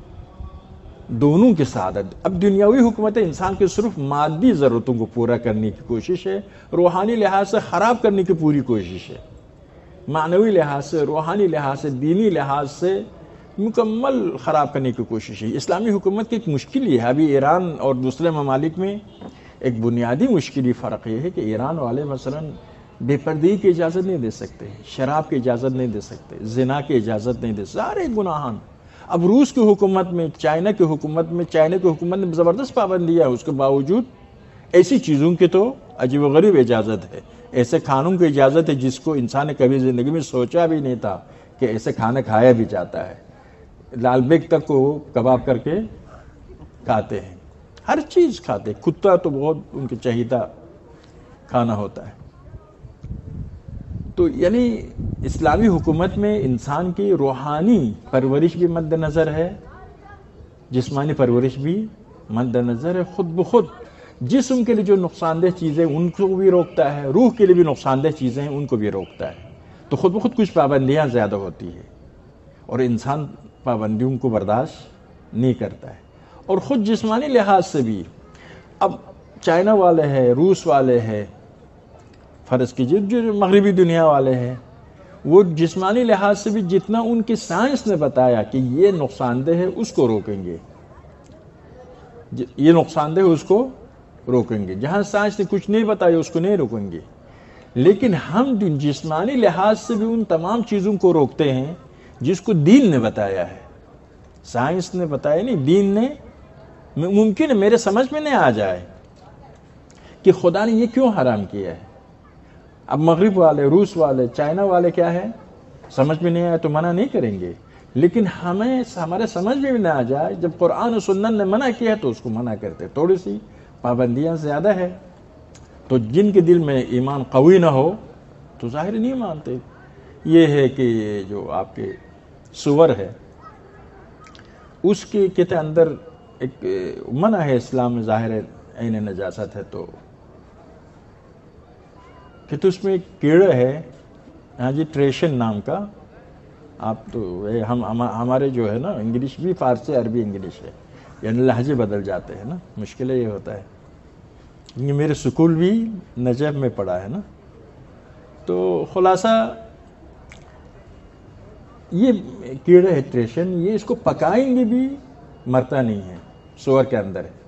دونوں کی سعادت۔ اب دنیاوی حکومت انسان کے صرف مادی ضرورتوں کو پورا کرنے کی کوشش ہے، روحانی لحاظ سے خراب کرنے کی پوری کوشش ہے، معنوی لحاظ سے، روحانی لحاظ سے، دینی لحاظ سے مکمل خراب کرنے کی کوشش ہے۔ اسلامی حکومت کی ایک مشکل یہ ہے، ابھی ایران اور دوسرے ممالک میں ایک بنیادی مشکلی فرق یہ ہے کہ ایران والے مثلا بے پردگی کی اجازت نہیں دے سکتے، شراب کی اجازت نہیں دے سکتے، زنا کی اجازت نہیں دے سکتے، سارے گناہان۔ اب روس کی حکومت میں، چائنا کی حکومت میں، چائنا کی حکومت نے زبردست پابندیاں ہے، اس کے باوجود ایسی چیزوں کی تو عجیب و غریب اجازت ہے، ایسے کھانوں کی اجازت ہے جس کو انسان نے کبھی زندگی میں سوچا بھی نہیں تھا کہ ایسے کھانا کھایا بھی جاتا ہے۔ لال بیگ تک کو کباب کر کے کھاتے ہیں، ہر چیز کھاتے ہیں، کتا تو بہت ان کے چہیتا کھانا ہوتا ہے۔ تو یعنی اسلامی حکومت میں انسان کی روحانی پرورش بھی مد نظر ہے، جسمانی پرورش بھی مد نظر ہے، خود بخود جسم کے لیے جو نقصان دہ چیزیں ان کو بھی روکتا ہے، روح کے لیے بھی نقصان دہ چیزیں ہیں ان کو بھی روکتا ہے۔ تو خود بخود کچھ پابندیاں زیادہ ہوتی ہے اور انسان پابندیوں کو برداشت نہیں کرتا ہے، اور خود جسمانی لحاظ سے بھی۔ اب چائنا والے ہیں، روس والے ہیں، فرض کیجیے جو مغربی دنیا والے ہیں، وہ جسمانی لحاظ سے بھی جتنا ان کی سائنس نے بتایا کہ یہ نقصان دہ ہے اس کو روکیں گے، یہ نقصان دہ ہے اس کو روکیں گے، جہاں سائنس نے کچھ نہیں بتایا اس کو نہیں روکیں گے۔ لیکن ہم جسمانی لحاظ سے بھی ان تمام چیزوں کو روکتے ہیں جس کو دین نے بتایا ہے، سائنس نے بتایا نہیں، دین نے۔ ممکن ہے میرے سمجھ میں نہیں آ جائے کہ خدا نے یہ کیوں حرام کیا ہے، اب مغرب والے، روس والے، چائنا والے کیا ہے سمجھ میں نہیں آئے تو منع نہیں کریں گے، لیکن ہمیں ہمارے سمجھ میں بھی نہ آ جائے، جب قرآن و سنت نے منع کیا ہے تو اس کو منع کرتے، تھوڑی سی پابندیاں زیادہ ہے، تو جن کے دل میں ایمان قوی نہ ہو تو ظاہر نہیں مانتے۔ یہ ہے کہ جو آپ کے سور ہے اس کے کے اندر ایک منع ہے اسلام میں، ظاہر ہے عین نجاست ہے، تو کہ تو اس میں ایک کیڑا ہے، ہاں جی ٹریشن نام کا، آپ تو ہم ہمارے جو ہے نا انگلش بھی فارسی عربی انگلش ہے، یعنی لہجے بدل جاتے ہیں نا، مشکل یہ ہوتا ہے، یہ میرے سکول بھی نجف میں پڑھا ہے نا، تو خلاصہ یہ کیڑا ہے ٹریشن، یہ اس کو پکائیں گے بھی مرتا نہیں ہے، سور کے اندر ہے.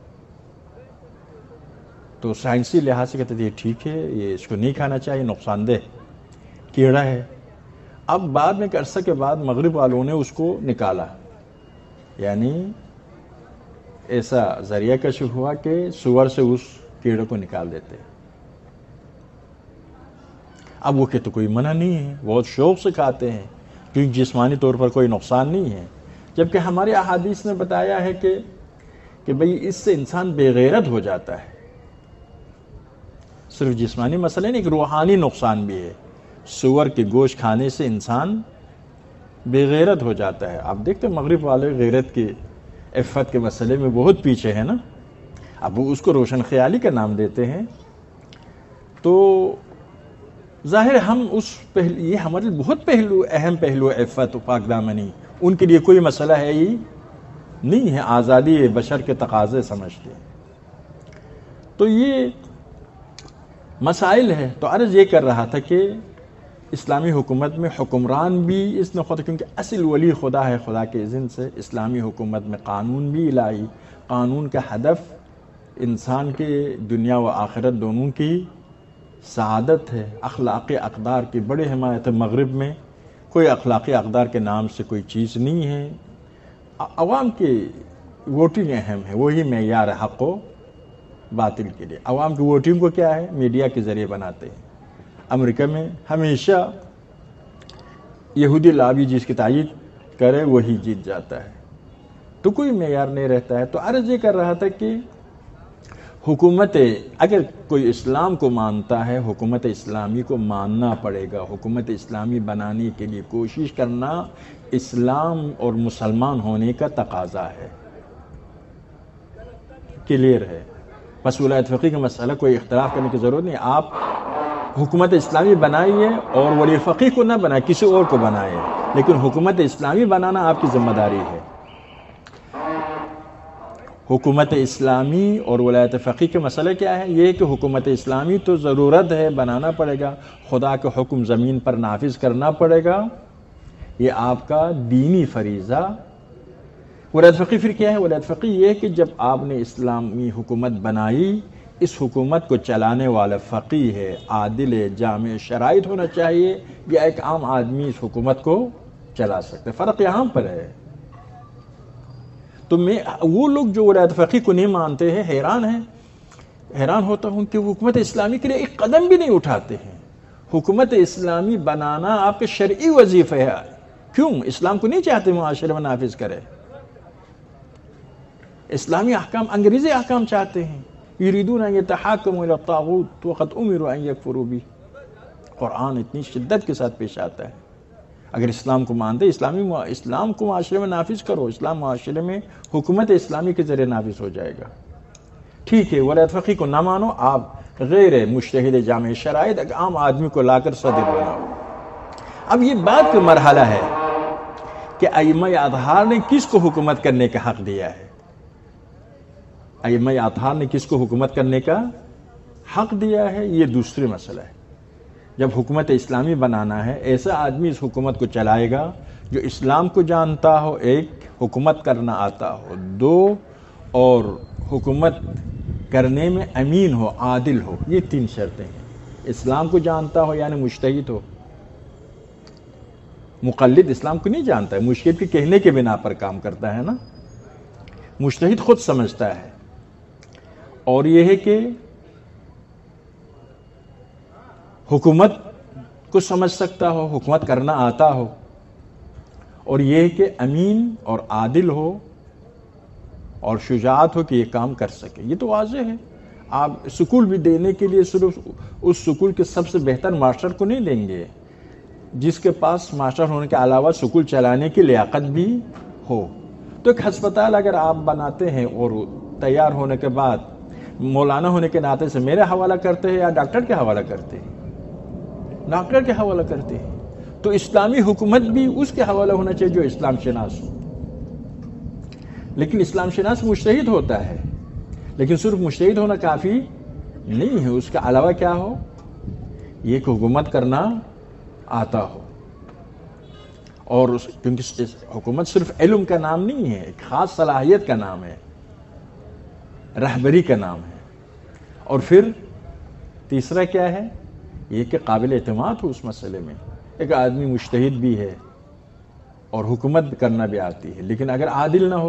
تو سائنسی لحاظ سے کہتے تھے یہ ٹھیک ہے، یہ اس کو نہیں کھانا چاہیے، نقصان دہ کیڑا ہے. اب بعد میں ایک عرصہ کے بعد مغرب والوں نے اس کو نکالا، یعنی ایسا ذریعہ کشف ہوا کہ سور سے اس کیڑے کو نکال دیتے. اب وہ کہتے کوئی منع نہیں ہے، بہت شوق سے کھاتے ہیں کیونکہ جسمانی طور پر کوئی نقصان نہیں ہے. جبکہ ہمارے احادیث نے بتایا ہے کہ کہ بھئی اس سے انسان بے غیرت ہو جاتا ہے. صرف جسمانی مسئلہ نہیں، ایک روحانی نقصان بھی ہے. سور کے گوشت کھانے سے انسان بے غیرت ہو جاتا ہے. آپ دیکھتے مغرب والے غیرت کی عفت کے مسئلے میں بہت پیچھے ہیں نا. اب وہ اس کو روشن خیالی کا نام دیتے ہیں. تو ظاہر ہم اس پہلو، یہ ہمارے بہت پہلو، اہم پہلو عفت و پاک دامنی، ان کے لیے کوئی مسئلہ ہے ہی نہیں ہے، آزادی بشر کے تقاضے سمجھتے ہیں. تو یہ مسائل ہے. تو عرض یہ کر رہا تھا کہ اسلامی حکومت میں حکمران بھی اس نے خود، کیونکہ اصل ولی خدا ہے، خدا کے اذن سے اسلامی حکومت میں قانون بھی الہی. قانون کا ہدف انسان کے دنیا و آخرت دونوں کی سعادت ہے. اخلاقی اقدار کی بڑی حمایت ہے. مغرب میں کوئی اخلاقی اقدار کے نام سے کوئی چیز نہیں ہے. عوام کی ووٹنگ اہم ہے، وہی معیار ہے حق و باطل کے لیے. عوام کی ووٹنگ کو کیا ہے؟ میڈیا کے ذریعے بناتے ہیں. امریکہ میں ہمیشہ یہودی لابی جس کی تائید کرے وہی جیت جاتا ہے. تو کوئی معیار نہیں رہتا ہے. تو عرض یہ کر رہا تھا کہ حکومت، اگر کوئی اسلام کو مانتا ہے، حکومت اسلامی کو ماننا پڑے گا. حکومت اسلامی بنانے کے لیے کوشش کرنا اسلام اور مسلمان ہونے کا تقاضا ہے. کلیئر ہے. بس ولایت فقیہ کا مسئلہ کوئی اختلاف کرنے کی ضرورت نہیں. آپ حکومت اسلامی بنائیے اور ولی فقیہ کو نہ بنائے، کسی اور کو بنائے، لیکن حکومت اسلامی بنانا آپ کی ذمہ داری ہے. حکومت اسلامی اور ولایت فقیہ کے مسئلہ کیا ہے؟ یہ کہ حکومت اسلامی تو ضرورت ہے، بنانا پڑے گا. خدا کے حکم زمین پر نافذ کرنا پڑے گا، یہ آپ کا دینی فریضہ. ولایت فقیہ پھر کیا ہے؟ ولایت فقیہ یہ کہ جب آپ نے اسلامی حکومت بنائی، اس حکومت کو چلانے والا فقیہ ہے، عادل ہے، جامع شرائط ہونا چاہیے، یا ایک عام آدمی اس حکومت کو چلا سکتے. فرق یہاں پر ہے. تو میں وہ لوگ جو ولایت فقیہ کو نہیں مانتے ہیں حیران ہیں، حیران ہوتا ہوں کہ وہ حکومت اسلامی کے لیے ایک قدم بھی نہیں اٹھاتے ہیں. حکومت اسلامی بنانا آپ کے شرعی وظیفہ ہے. کیوں؟ اسلام کو نہیں چاہتے معاشرے میں نافذ کرے. اسلامی احکام انگریزی احکام چاہتے ہیں. یریدون ان یتحاکموا الی الطاغوت وقد امروا ان یکفروا بہ. قرآن اتنی شدت کے ساتھ پیش آتا ہے. اگر اسلام کو مانتے، اسلامی اسلام کو معاشرے میں نافذ کرو، اسلام معاشرے میں حکومت اسلامی کے ذریعے نافذ ہو جائے گا. ٹھیک ہے، ولایت فقیہ کو نہ مانو، آپ غیر مجتہد جامع شرائط ایک عام آدمی کو لا کر صدر بناؤ. اب یہ بات کا مرحلہ ہے کہ ائمہ اطہار نے کس کو حکومت کرنے کا حق دیا ہے. ائمہ اطہار نے کس کو حکومت کرنے کا حق دیا ہے، یہ دوسری مسئلہ ہے. جب حکومت اسلامی بنانا ہے، ایسا آدمی اس حکومت کو چلائے گا جو اسلام کو جانتا ہو، ایک حکومت کرنا آتا ہو، دو اور حکومت کرنے میں امین ہو، عادل ہو. یہ تین شرطیں ہیں. اسلام کو جانتا ہو یعنی مجتہد ہو. مقلد اسلام کو نہیں جانتا ہے، مجتہد کے کہنے کے بنا پر کام کرتا ہے نا. مجتہد خود سمجھتا ہے. اور یہ ہے کہ حکومت کو سمجھ سکتا ہو، حکومت کرنا آتا ہو. اور یہ کہ امین اور عادل ہو اور شجاعت ہو کہ یہ کام کر سکے. یہ تو واضح ہے. آپ سکول بھی دینے کے لیے صرف اس سکول کے سب سے بہتر ماسٹر کو نہیں دیں گے، جس کے پاس ماسٹر ہونے کے علاوہ سکول چلانے کی لیاقت بھی ہو. تو ایک ہسپتال اگر آپ بناتے ہیں اور تیار ہونے کے بعد مولانا ہونے کے ناطے سے میرے حوالہ کرتے ہیں یا ڈاکٹر کے حوالہ کرتے ہیں؟ ڈاکٹر کے حوالہ کرتے ہیں. تو اسلامی حکومت بھی اس کے حوالہ ہونا چاہیے جو اسلام شناس ہو. لیکن اسلام شناس مجتہد ہوتا ہے، لیکن صرف مجتہد ہونا کافی نہیں ہے. اس کے علاوہ کیا ہو؟ یہ کہ حکومت کرنا آتا ہو، اور اس کیونکہ حکومت صرف علم کا نام نہیں ہے، ایک خاص صلاحیت کا نام ہے، رہبری کا نام ہے۔ اور پھر تیسرا کیا ہے؟ یہ کہ قابل اعتماد ہو اس مسئلے میں، ایک آدمی مجتہد بھی ہے اور حکومت کرنا بھی آتی ہے، لیکن اگر عادل نہ ہو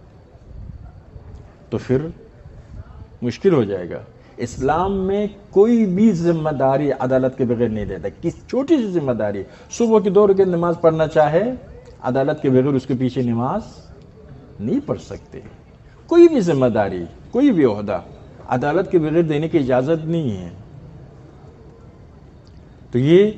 تو پھر مشکل ہو جائے گا۔ اسلام میں کوئی بھی ذمہ داری عدالت کے بغیر نہیں دیتا، کس چھوٹی سی ذمہ داری، صبح کی دو رکعت نماز پڑھنا چاہے عدالت کے بغیر اس کے پیچھے نماز نہیں پڑھ سکتے۔ کوئی بھی ذمہ داری، کوئی بھی عہدہ عدالت کے بغیر دینے کی اجازت نہیں ہے۔ تو یہ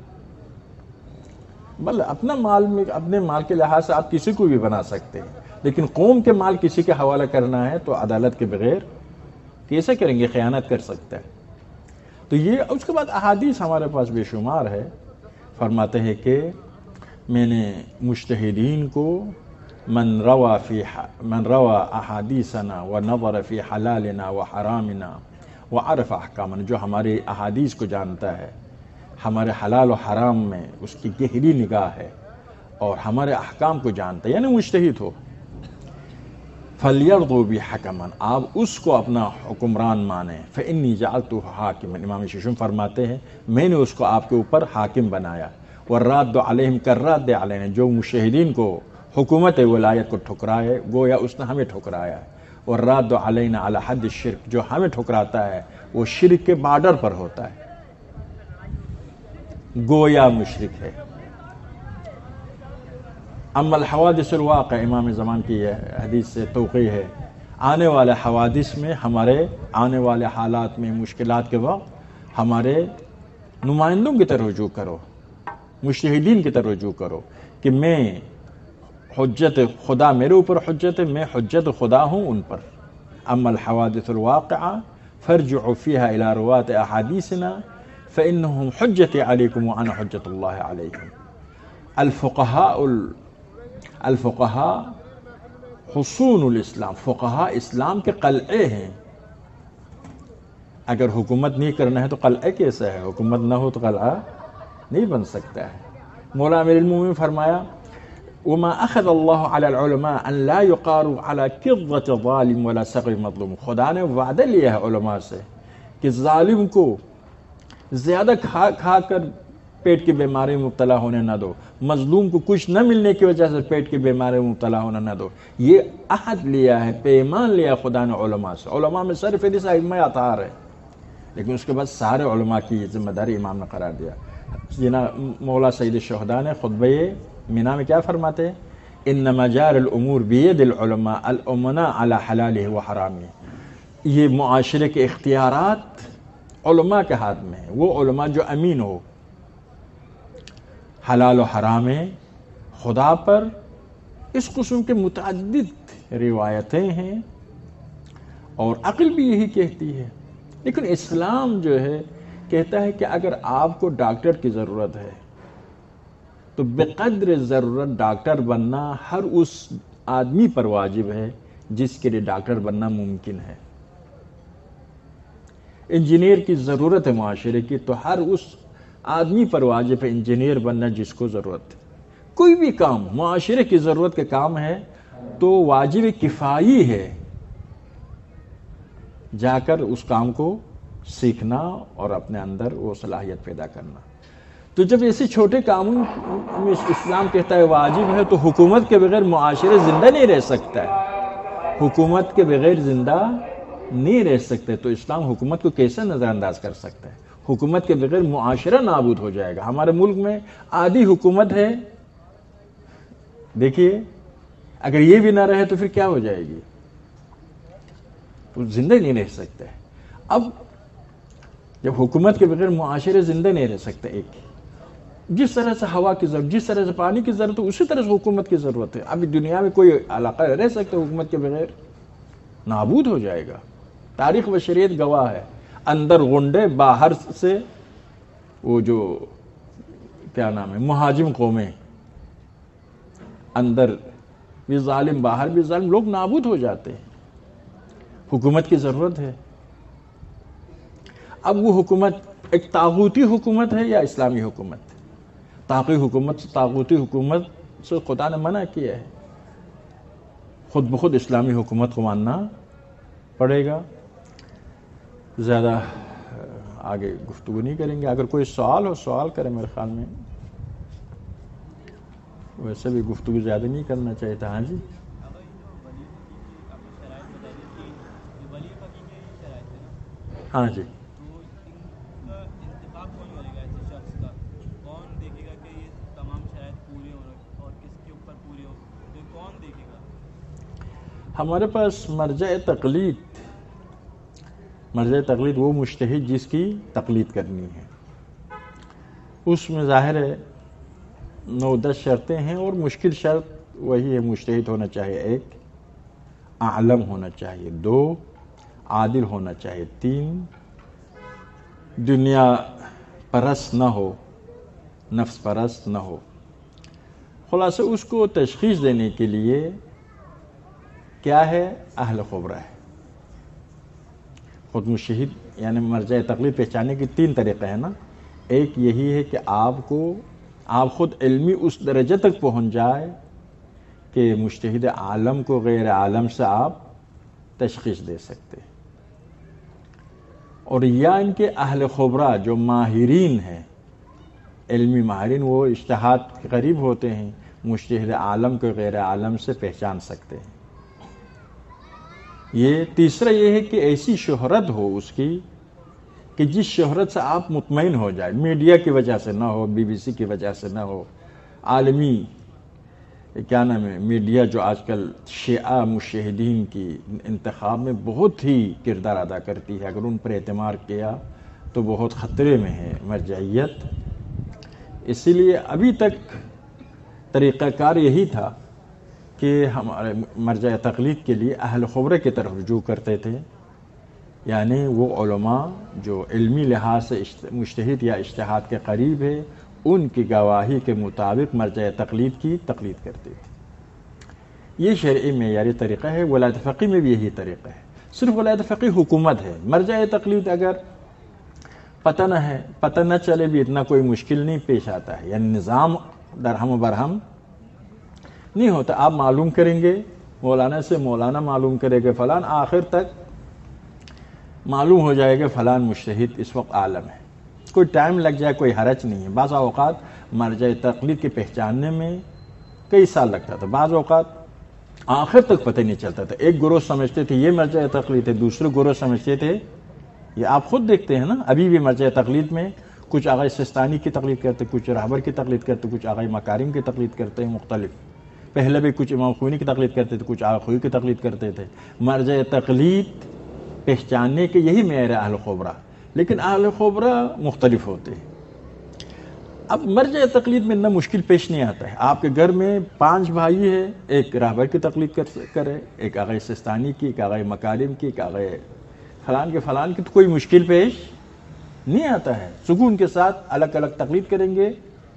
بل اپنا مال میں اپنے مال کے لحاظ سے آپ کسی کو بھی بنا سکتے ہیں، لیکن قوم کے مال کسی کے حوالہ کرنا ہے تو عدالت کے بغیر کیسے کریں گے؟ خیانت کر سکتا ہے۔ تو یہ اس کے بعد احادیث ہمارے پاس بے شمار ہے، فرماتے ہیں کہ میں نے مجتہدین کو من روا فی من روا احادیثنا ونظر فی حلالنا وحرامنا وعرف احکامنا، جو ہمارے احادیث کو جانتا ہے، ہمارے حلال و حرام میں اس کی گہری نگاہ ہے، اور ہمارے احکام کو جانتا ہے، یعنی مجتہد ہو، فَلْيَرْضُوا بِحَكَمًا، آپ اس کو اپنا حکمران مانیں، فَإِنِّي جَعَلْتُهُ حَاكِمًا، امام ششم فرماتے ہیں میں نے اس کو آپ کے اوپر حاکم بنایا، وَالرَّادُّ عَلَيْهِمْ كَالرَّادِّ عَلَيْنَا، جو مجتہدین کو حکومت ولایت کو ٹھکرائے گویا اس نے ہمیں ٹھکرایا ہے، وَالرَّادُّ عَلَيْنَا عَلَى حَدِّ الشِّرْكِ، جو ہمیں ٹھکراتا ہے وہ شرک کے بارڈر پر ہوتا ہے، گویا مشرک ہے۔ اما الحوادث الواقع، امام زمان کی یہ حدیث سے توقیع ہے، آنے والے حوادث میں، ہمارے آنے والے حالات میں، مشکلات کے وقت ہمارے نمائندوں کی طرف رجوع کرو، مجتہدین کی طرف رجوع کرو کہ میں حجت خدا، میرے اوپر حجت ہے، میں حجت خدا ہوں ان پر۔ اما الحوادث الواقعہ فارجعوا فيها الى رواة احادیثنا فانهم حجتي علیکم وانا حجت اللہ علیکم۔ الفقہاء الفقہاء حصون الاسلام، فقہاء اسلام کے قلعے ہیں۔ اگر حکومت نہیں کرنا ہے تو قلعہ کیسا ہے؟ حکومت نہ ہو تو قلعہ نہیں بن سکتا ہے۔ مولا امیر المومنین فرمایا وما اخذ اللہ علی العلماء ان لا يقاروا على قضة ظالم ولا صغر مظلوم، خدا نے وعدہ لیا ہے علماء سے کہ ظالم کو زیادہ کھا کھا کر پیٹ کی بیماری میں مبتلا ہونے نہ دو، مظلوم کو کچھ نہ ملنے کی وجہ سے پیٹ کی بیماری میں مبتلا ہونے نہ دو۔ یہ عہد لیا ہے، پیمان لیا خدا نے علماء سے۔ علماء میں سر فہرست ائمہ اطہار ہے، لیکن اس کے بعد سارے علماء کی یہ ذمہ داری امام نے قرار دیا۔ جناب مولا سید الشہداء نے خطبہ مینا میں کیا فرماتے ہیں؟ ان مجار الامور بید العلماء الامناء علی حلالہ و حرامہ، یہ معاشرے کے اختیارات علماء کے ہاتھ میں ہے، وہ علماء جو امین ہو، حلال و حرام خدا پر۔ اس قسم کے متعدد روایتیں ہیں اور عقل بھی یہی کہتی ہے، لیکن اسلام جو ہے کہتا ہے کہ اگر آپ کو ڈاکٹر کی ضرورت ہے تو بقدر ضرورت ڈاکٹر بننا ہر اس آدمی پر واجب ہے جس کے لیے ڈاکٹر بننا ممکن ہے۔ انجینئر کی ضرورت ہے معاشرے کی تو ہر اس آدمی پر واجب ہے انجینئر بننا جس کو ضرورت ہے۔ کوئی بھی کام معاشرے کی ضرورت کے کام ہے تو واجب کفائی ہے جا کر اس کام کو سیکھنا اور اپنے اندر وہ صلاحیت پیدا کرنا۔ تو جب ایسے چھوٹے کاموں میں اسلام کہتا ہے واجب ہے تو حکومت کے بغیر معاشرے زندہ نہیں رہ سکتا ہے، حکومت کے بغیر زندہ نہیں رہ سکتے، تو اسلام حکومت کو کیسے نظر انداز کر سکتا ہے؟ حکومت کے بغیر معاشرہ نابود ہو جائے گا۔ ہمارے ملک میں آدھی حکومت ہے، دیکھیے اگر یہ بھی نہ رہے تو پھر کیا ہو جائے گی؟ تو زندہ نہیں رہ سکتا ہے۔ اب جب حکومت کے بغیر معاشرے زندہ نہیں رہ سکتے، ایک جس طرح سے ہوا کی ضرورت، جس طرح سے پانی کی ضرورت ہے، اسی طرح سے حکومت کی ضرورت ہے۔ ابھی دنیا میں کوئی علاقہ رہ سکتا ہے حکومت کے بغیر؟ نابود ہو جائے گا۔ تاریخ و شریعت گواہ ہے، اندر غنڈے، باہر سے وہ جو کیا نام ہے مہاجم قومیں، اندر بھی ظالم باہر بھی ظالم، لوگ نابود ہو جاتے ہیں۔ حکومت کی ضرورت ہے۔ اب وہ حکومت ایک طاغوتی حکومت ہے یا اسلامی حکومت؟ طاغوتی حکومت سے طاغوتی حکومت سے خدا نے منع کیا ہے، خود بخود اسلامی حکومت کو ماننا پڑے گا۔ زیادہ آگے گفتگو نہیں کریں گے، اگر کوئی سوال ہو سوال کریں، میرے خیال میں ویسے بھی گفتگو زیادہ نہیں کرنا چاہیے تھا۔ ہاں جی ہاں جی ہمارے پاس مرجع تقلید مرجع تقلید وہ مجتہد جس کی تقلید کرنی ہے، اس میں ظاہر ہے نو دس شرطیں ہیں، اور مشکل شرط وہی ہے مجتہد ہونا چاہیے، ایک عالم ہونا چاہیے، دو عادل ہونا چاہیے، تین دنیا پرست نہ ہو، نفس پرست نہ ہو۔ خلاصہ اس کو تشخیص دینے کے لیے کیا ہے؟ اہل خبرہ ہے۔ خود مجتہد یعنی مرجع تقلید پہچاننے کے تین طریقے ہیں نا، ایک یہی ہے کہ آپ کو آپ خود علمی اس درجے تک پہنچ جائے کہ مجتہد عالم کو غیر عالم سے آپ تشخیص دے سکتے، اور یا ان کے اہل خبرہ جو ماہرین ہیں، علمی ماہرین، وہ اجتہاد کے قریب ہوتے ہیں، مجتہد عالم کو غیر عالم سے پہچان سکتے ہیں۔ یہ تیسرا یہ ہے کہ ایسی شہرت ہو اس کی کہ جس شہرت سے آپ مطمئن ہو جائے، میڈیا کی وجہ سے نہ ہو، بی بی سی کی وجہ سے نہ ہو، عالمی کیا نام ہے میڈیا جو آج کل شیعہ مجتہدین کی انتخاب میں بہت ہی کردار ادا کرتی ہے، اگر ان پر اعتماد کیا تو بہت خطرے میں ہے مرجعیت۔ اسی لیے ابھی تک طریقہ کار یہی تھا کہ ہمارے مرجع تقلید کے لیے اہل خبرہ کی طرف رجوع کرتے تھے، یعنی وہ علماء جو علمی لحاظ سے مجتہد یا اجتہاد کے قریب ہے، ان کی گواہی کے مطابق مرجع تقلید کی تقلید کرتے تھے۔ یہ شرعی معیاری طریقہ ہے۔ ولایت فقیہ میں بھی یہی طریقہ ہے، صرف ولایت فقیہ حکومت ہے، مرجع تقلید اگر پتہ نہ ہے، پتہ نہ چلے بھی اتنا کوئی مشکل نہیں پیش آتا ہے، یعنی نظام درہم و برہم نہیں ہوتا۔ آپ معلوم کریں گے مولانا سے، مولانا معلوم کرے گا فلان، آخر تک معلوم ہو جائے گا فلان مجتہد اس وقت عالم ہے۔ کوئی ٹائم لگ جائے کوئی حرج نہیں ہے۔ بعض اوقات مرجع تقلید کے پہچاننے میں کئی سال لگتا تھا، بعض اوقات آخر تک پتہ نہیں چلتا تھا۔ ایک گروہ سمجھتے تھے یہ مرجع تقلید ہے، دوسرے گروہ سمجھتے تھے یہ آپ خود دیکھتے ہیں نا، ابھی بھی مرجع تقلید میں کچھ آغا سستانی کی تقلید کرتے، کچھ رہبر کی تقلید کرتے، کچھ آغا مکارم کی تقلید کرتے ہیں مختلف۔ پہلے بھی کچھ امام خوئینی کی تقلید کرتے تھے، کچھ آغا خوئی کی تقلید کرتے تھے۔ مرجع تقلید پہچاننے کے یہی معیار ہے اہل خبرہ، لیکن اہل خبرہ مختلف ہوتے ہیں۔ اب مرجع تقلید میں نہ مشکل پیش نہیں آتا ہے۔ آپ کے گھر میں پانچ بھائی ہے، ایک رہبر کی تقلید کرے، ایک آغا سستانی کی، ایک آغا مکارم کی، ایک آغا فلان کے فلان کی، تو کوئی مشکل پیش نہیں آتا ہے۔ سکون کے ساتھ الگ الگ تقلید کریں گے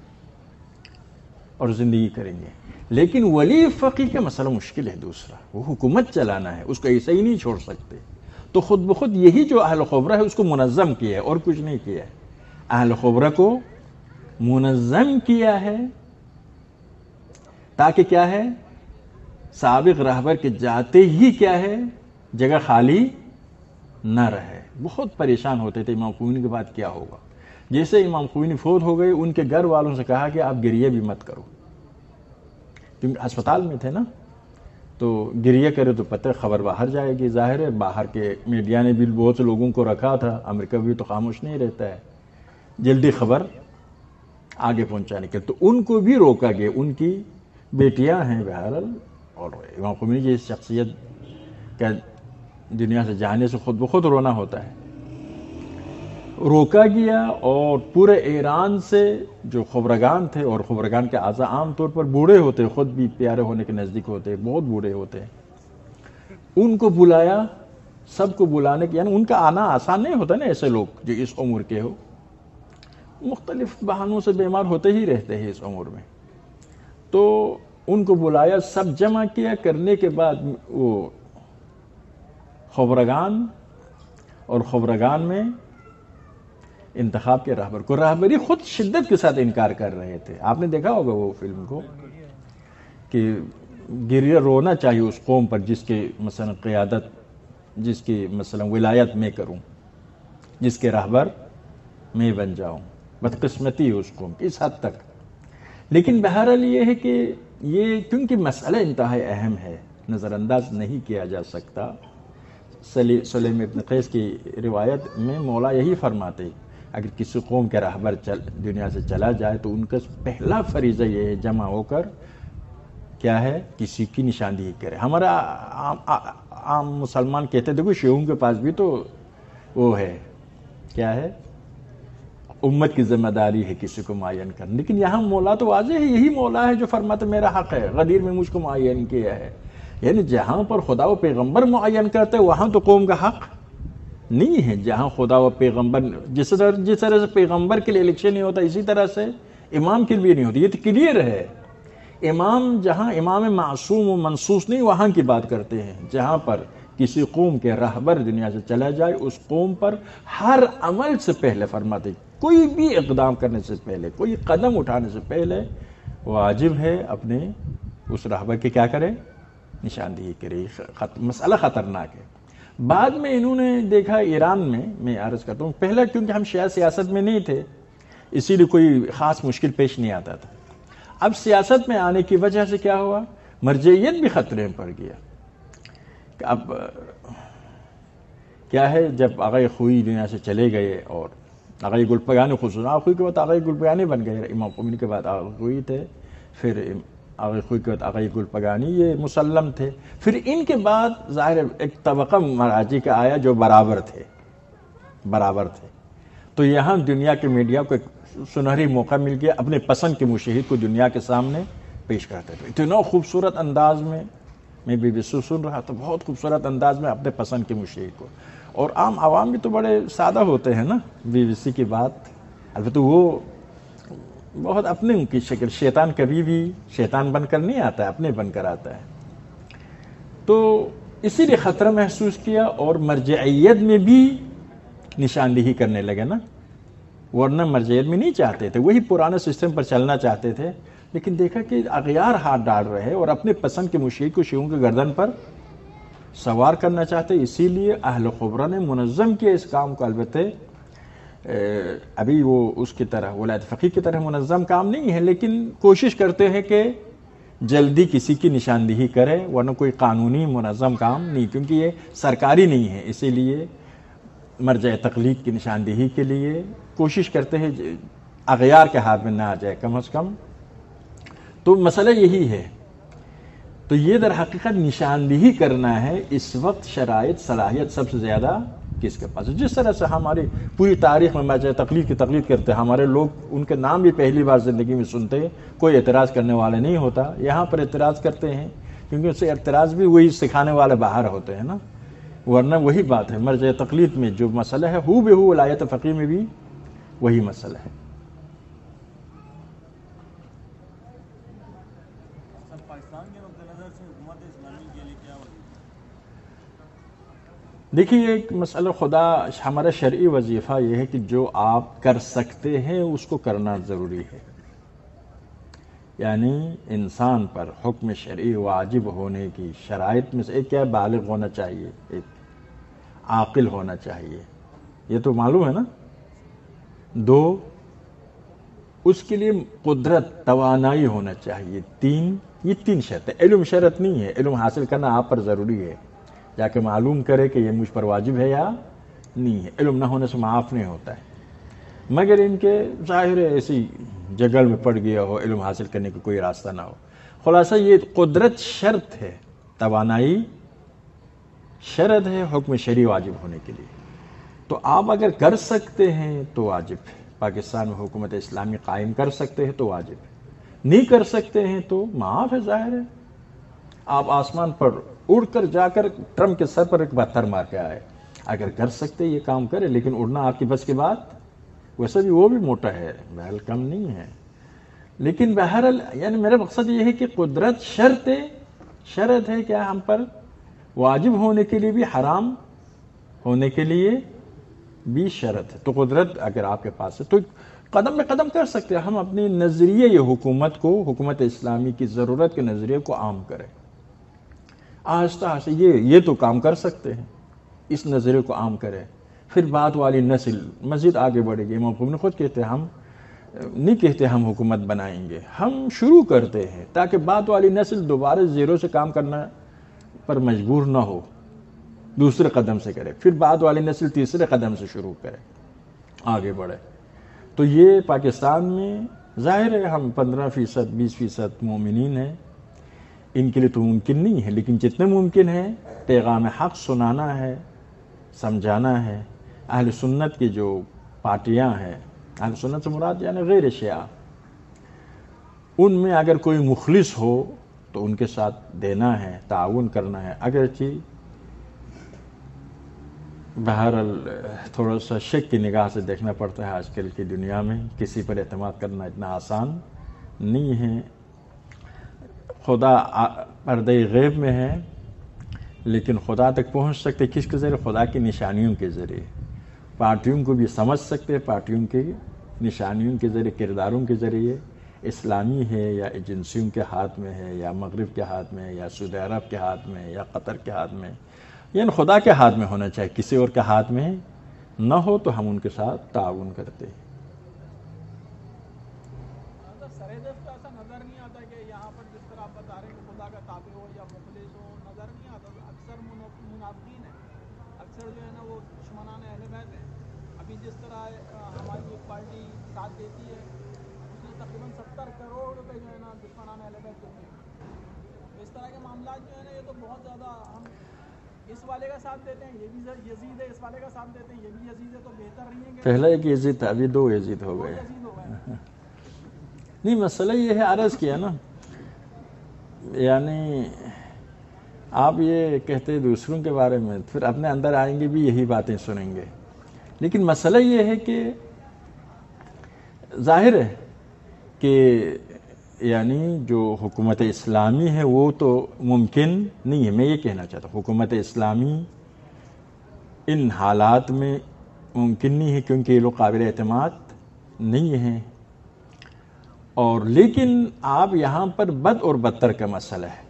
اور زندگی کریں گے۔ لیکن ولی فقیہ کا مسئلہ مشکل ہے دوسرا، وہ حکومت چلانا ہے، اس کو ایسے ہی نہیں چھوڑ سکتے۔ تو خود بخود یہی جو اہل خبرہ ہے اس کو منظم کیا ہے اور کچھ نہیں کیا ہے۔ اہل خبرہ کو منظم کیا ہے تاکہ کیا ہے سابق رہبر کے جاتے ہی کیا ہے جگہ خالی نہ رہے۔ بہت پریشان ہوتے تھے امام خوئینی کے بعد کیا ہوگا۔ جیسے امام خوئینی فوت ہو گئے، ان کے گھر والوں سے کہا کہ آپ گریہ بھی مت کرو، کیونکہ ہسپتال میں تھے نا، تو گریہ کرے تو پتہ خبر باہر جائے گی۔ ظاہر ہے باہر کے میڈیا نے بھی بہت سے لوگوں کو رکھا تھا، امریکہ بھی تو خاموش نہیں رہتا ہے، جلدی خبر آگے پہنچانے کے، تو ان کو بھی روکا گیا۔ ان کی بیٹیاں ہیں بہرحال، اور امام خمینی جیسی شخصیت کا دنیا سے جانے سے خود بخود رونا ہوتا ہے، روکا گیا۔ اور پورے ایران سے جو خبرگان تھے، اور خبرگان کے اعضاء عام طور پر بوڑھے ہوتے، خود بھی پیارے ہونے کے نزدیک ہوتے، بہت بوڑھے ہوتے، ان کو بلایا، سب کو بلانے کے، یعنی ان کا آنا آسان نہیں ہوتا نا، ایسے لوگ جو اس عمر کے ہو، مختلف بہانوں سے بیمار ہوتے ہی رہتے ہیں اس عمر میں، تو ان کو بلایا، سب جمع کیا، کرنے کے بعد وہ خبرگان اور خبرگان میں انتخاب کے رہبر کو. رہبری خود شدت کے ساتھ انکار کر رہے تھے. آپ نے دیکھا ہوگا وہ فلم کو کہ گریہ رونا چاہیے اس قوم پر جس کے مثلا قیادت، جس کی مثلا ولایت میں کروں، جس کے رہبر میں بن جاؤں. بدقسمتی ہے اس قوم کی اس حد تک. لیکن بہرحال یہ ہے کہ یہ کیونکہ مسئلہ انتہائی اہم ہے، نظر انداز نہیں کیا جا سکتا. سلیم ابن قیس کی روایت میں مولا یہی فرماتے اگر کسی قوم کے رہبر چل دنیا سے چلا جائے تو ان کا پہلا فریضہ یہ ہے جمع ہو کر کیا ہے کسی کی نشاندہی کرے. ہمارا عام, عام مسلمان کہتے دیکھو شیعوں کے پاس بھی تو وہ ہے کیا ہے امت کی ذمہ داری ہے کسی کو معین کرنا. لیکن یہاں مولا تو واضح ہے، یہی مولا ہے جو فرماتا میرا حق ہے، غدیر میں مجھ کو معین کیا ہے. یعنی جہاں پر خدا و پیغمبر معین کرتے وہاں تو قوم کا حق نہیں ہے. جہاں خدا و پیغمبر جس طرح جس طرح سے پیغمبر کے لیے الیکشن نہیں ہوتا اسی طرح سے امام کے لیے نہیں ہوتی. یہ تو کلیئر ہے. امام جہاں امام معصوم و منصوص نہیں وہاں کی بات کرتے ہیں. جہاں پر کسی قوم کے رہبر دنیا سے چلا جائے اس قوم پر ہر عمل سے پہلے فرماتے کوئی بھی اقدام کرنے سے پہلے، کوئی قدم اٹھانے سے پہلے واجب ہے اپنے اس رہبر کے کیا کرے نشاندہی کرے. مسئلہ خطرناک ہے. بعد میں انہوں نے دیکھا ایران میں، میں عرض کرتا ہوں پہلا کیونکہ ہم شیعہ سیاست میں نہیں تھے اسی لیے کوئی خاص مشکل پیش نہیں آتا تھا. اب سیاست میں آنے کی وجہ سے کیا ہوا مرجعیت بھی خطرے میں پڑ گیا. اب کیا ہے جب آغا خوئی دنیا سے چلے گئے اور آغا گلپگانی خصوصاً آغا خوئی کے بعد آغا گلپگانی بن گئے، امام خمینی کے بعد آغا خوئی تھے، پھر آغا خوئی کے بعد آغا گلپگانی، یہ مسلم تھے. پھر ان کے بعد ظاہر ایک طبقہ مراجع کا آیا جو برابر تھے برابر تھے تو یہاں دنیا کے میڈیا کو ایک سنہری موقع مل گیا اپنے پسند کے مشاہد کو دنیا کے سامنے پیش کرتے تھے. اتنا خوبصورت انداز میں میں بی بی سی سن رہا تھا، بہت خوبصورت انداز میں اپنے پسند کے مشاہد کو. اور عام عوام بھی تو بڑے سادہ ہوتے ہیں نا بی بی سی کی بات. البتہ وہ بہت اپنے ان کی شکل، شیطان کبھی بھی شیطان بن کر نہیں آتا ہے، اپنے بن کر آتا ہے. تو اسی لیے خطرہ محسوس کیا اور مرجعیت میں بھی نشاندہی کرنے لگے نا. ورنہ مرجعیت میں نہیں چاہتے تھے، وہی پرانے سسٹم پر چلنا چاہتے تھے. لیکن دیکھا کہ اغیار ہاتھ ڈال رہے اور اپنے پسند کے مشاہد کو شیعوں کے گردن پر سوار کرنا چاہتے. اسی لیے اہل خبرہ نے منظم کیا اس کام کو. البتہ ابھی وہ اس کی طرح ولایت فقیہ کی طرح منظم کام نہیں ہے، لیکن کوشش کرتے ہیں کہ جلدی کسی کی نشاندہی کرے، ورنہ کوئی قانونی منظم کام نہیں، کیونکہ یہ سرکاری نہیں ہے. اسی لیے مرجع تقلید کی نشاندہی کے لیے کوشش کرتے ہیں اغیار کے ہاتھ میں نہ آ جائے کم از کم. تو مسئلہ یہی ہے. تو یہ در حقیقت نشاندہی کرنا ہے. اس وقت شرائط صلاحیت سب سے زیادہ کس کے پاس ہے؟ جس طرح سے ہماری پوری تاریخ میں مرجع تقلید کی تقلید کرتے ہیں، ہمارے لوگ ان کے نام بھی پہلی بار زندگی میں سنتے ہیں، کوئی اعتراض کرنے والا نہیں ہوتا. یہاں پر اعتراض کرتے ہیں کیونکہ اس سے اعتراض بھی وہی سکھانے والے باہر ہوتے ہیں نا. ورنہ وہی بات ہے مرجع تقلید میں جو مسئلہ ہے ہو بہ ہو ولایت فقیہ میں بھی وہی مسئلہ ہے. دیکھیے ایک مسئلہ خدا ہمارا شرعی وظیفہ یہ ہے کہ جو آپ کر سکتے ہیں اس کو کرنا ضروری ہے. یعنی انسان پر حکم شرعی واجب ہونے کی شرائط میں سے ایک کیا ہے بالغ ہونا چاہیے، ایک عاقل ہونا چاہیے، یہ تو معلوم ہے نا. دو اس کے لیے قدرت توانائی ہونا چاہیے. تین یہ تین شرط ہے. علم شرط نہیں ہے، علم حاصل کرنا آپ پر ضروری ہے، جا کے معلوم کرے کہ یہ مجھ پر واجب ہے یا نہیں ہے. علم نہ ہونے سے معاف نہیں ہوتا ہے، مگر ان کے ظاہر ایسی جگل میں پڑ گیا ہو، علم حاصل کرنے کا کوئی راستہ نہ ہو. خلاصہ یہ قدرت شرط ہے، توانائی شرط ہے حکم شرعی واجب ہونے کے لیے. تو آپ اگر کر سکتے ہیں تو واجب ہے. پاکستان میں حکومت اسلامی قائم کر سکتے ہیں تو واجب ہے، نہیں کر سکتے ہیں تو معاف ہے. ظاہر ہے آپ آسمان پر اڑ کر جا کر ٹرمپ کے سر پر ایک پتھر مار کے آئے. اگر کر سکتے یہ کام کرے، لیکن اڑنا آپ کی بس کی بات، ویسے بھی وہ بھی موٹا ہے، بہرحال کم نہیں ہے. لیکن بہرحال یعنی میرا مقصد یہ ہے کہ قدرت شرط ہے، شرط ہے کیا ہم پر واجب ہونے کے لیے بھی حرام ہونے کے لیے بھی شرط ہے. تو قدرت اگر آپ کے پاس ہے تو قدم میں قدم کر سکتے ہیں. ہم اپنے نظریے یہ حکومت کو، حکومت اسلامی کی ضرورت کے نظریے کو عام کریں آہستہ آہستہ. یہ یہ تو کام کر سکتے ہیں، اس نظریے کو عام کریں. پھر بعد والی نسل مزید آگے بڑھے گی. امام خمینی خود کہتے ہیں ہم نہیں کہتے ہم حکومت بنائیں گے، ہم شروع کرتے ہیں تاکہ بعد والی نسل دوبارہ زیرو سے کام کرنا پر مجبور نہ ہو، دوسرے قدم سے کرے. پھر بعد والی نسل تیسرے قدم سے شروع کرے، آگے بڑھے. تو یہ پاکستان میں ظاہر ہے ہم پندرہ فیصد بیس فیصد مومنین ہیں، ان کے لیے تو ممکن نہیں ہے، لیکن جتنے ممکن ہے پیغام حق سنانا ہے، سمجھانا ہے. اہل سنت کی جو پارٹیاں ہیں، اہل سنت سے مراد یعنی غیر شیعہ، ان میں اگر کوئی مخلص ہو تو ان کے ساتھ دینا ہے، تعاون کرنا ہے. اگرچہ بہرحال تھوڑا سا شک کی نگاہ سے دیکھنا پڑتا ہے آج کل کی دنیا میں، کسی پر اعتماد کرنا اتنا آسان نہیں ہے. خدا پردہ غیب میں ہے، لیکن خدا تک پہنچ سکتے کس کے ذریعے؟ خدا کی نشانیوں کے ذریعے. پارٹیوں کو بھی سمجھ سکتے، پارٹیوں کی نشانیوں کے ذریعے، کرداروں کے ذریعے. اسلامی ہے یا ایجنسیوں کے ہاتھ میں ہے، یا مغرب کے ہاتھ میں، یا سعودی عرب کے ہاتھ میں، یا قطر کے ہاتھ میں، یعنی خدا کے ہاتھ میں ہونا چاہیے، کسی اور کے ہاتھ میں نہ ہو. تو ہم ان کے ساتھ تعاون کرتے ہیں. ایسا نظر نہیں آتا کہ یہاں پر جس طرح آپ بتا رہے ہیں کہ خدا کا تابع ہو یا مخلص ہو، نظر نہیں آتا. اکثر منافقین ہیں، اکثر جو ہے نا وہ دشمنان اہل بیت ہیں. ابھی جس طرح ہماری ایک پارٹی ساتھ دیتی ہے، اس نے تقریباً ستر کروڑ روپے جو ہے نا دشمنان اہل بیت کو دیے. اس طرح کے معاملات جو ہے نا یہ تو بہت زیادہ، ہم اس والے کا ساتھ دیتے ہیں، یہ بھی یزید ہے، اس والے کا ساتھ دیتے ہیں، یہ بھی یزید ہے، تو بہتر نہیں ہے کہ پہلا ایک یزید تھا، ابھی دو یزید ہو گئے. نہیں، مسئلہ یہ ہے، عرض کیا نا، یعنی آپ یہ کہتے دوسروں کے بارے میں، پھر اپنے اندر آئیں گے بھی یہی باتیں سنیں گے. لیکن مسئلہ یہ ہے کہ ظاہر ہے کہ یعنی جو حکومت اسلامی ہے وہ تو ممکن نہیں ہے. میں یہ کہنا چاہتا ہوں حکومت اسلامی ان حالات میں ممکن نہیں ہے، کیونکہ یہ لوگ قابل اعتماد نہیں ہیں. اور لیکن آپ یہاں پر بد اور بدتر کا مسئلہ ہے،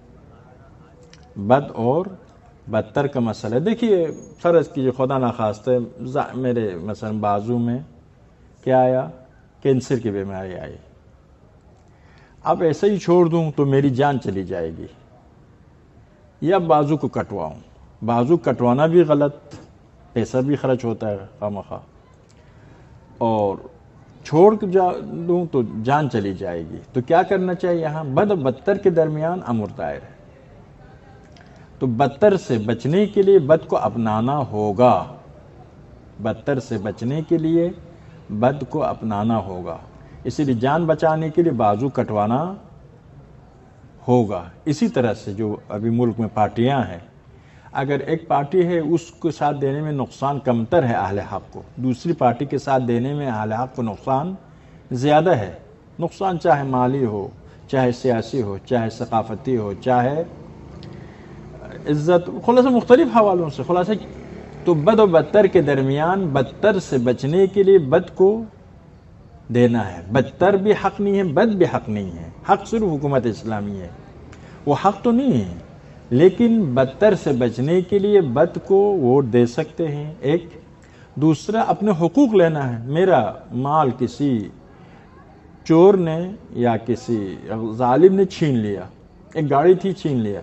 بد اور بدتر کا مسئلہ ہے. دیکھیے فرض کیجیے خدا نخواستہ میرے مثلا بازو میں کیا آیا، کینسر کی بیماری آئی. اب ایسے ہی چھوڑ دوں تو میری جان چلی جائے گی، یا بازو کو کٹواؤں. بازو کٹوانا بھی غلط، پیسہ بھی خرچ ہوتا ہے خواہ، اور چھوڑ کے جا دوں تو جان چلی جائے گی. تو کیا کرنا چاہیے؟ یہاں بد و بدتر کے درمیان امر دائر ہے. تو بدتر سے بچنے کے لیے بد کو اپنانا ہوگا، بدتر سے بچنے کے لیے بد کو اپنانا ہوگا. اسی لیے جان بچانے کے لیے بازو کٹوانا ہوگا. اسی طرح سے جو ابھی ملک میں پارٹیاں ہیں، اگر ایک پارٹی ہے اس کو ساتھ دینے میں نقصان کمتر ہے اہل حق کو، دوسری پارٹی کے ساتھ دینے میں اہل حق کو نقصان زیادہ ہے. نقصان چاہے مالی ہو، چاہے سیاسی ہو، چاہے ثقافتی ہو، چاہے عزت، خلاصہ مختلف حوالوں سے. خلاصہ تو بد و بدتر کے درمیان بدتر سے بچنے کے لیے بد کو دینا ہے. بدتر بھی حق نہیں ہے، بد بھی حق نہیں ہے. حق صرف حکومت اسلامی ہے، وہ حق تو نہیں ہے، لیکن بدتر سے بچنے کے لیے بد کو ووٹ دے سکتے ہیں. ایک دوسرا اپنے حقوق لینا ہے. میرا مال کسی چور نے یا کسی ظالم نے چھین لیا، ایک گاڑی تھی چھین لیا،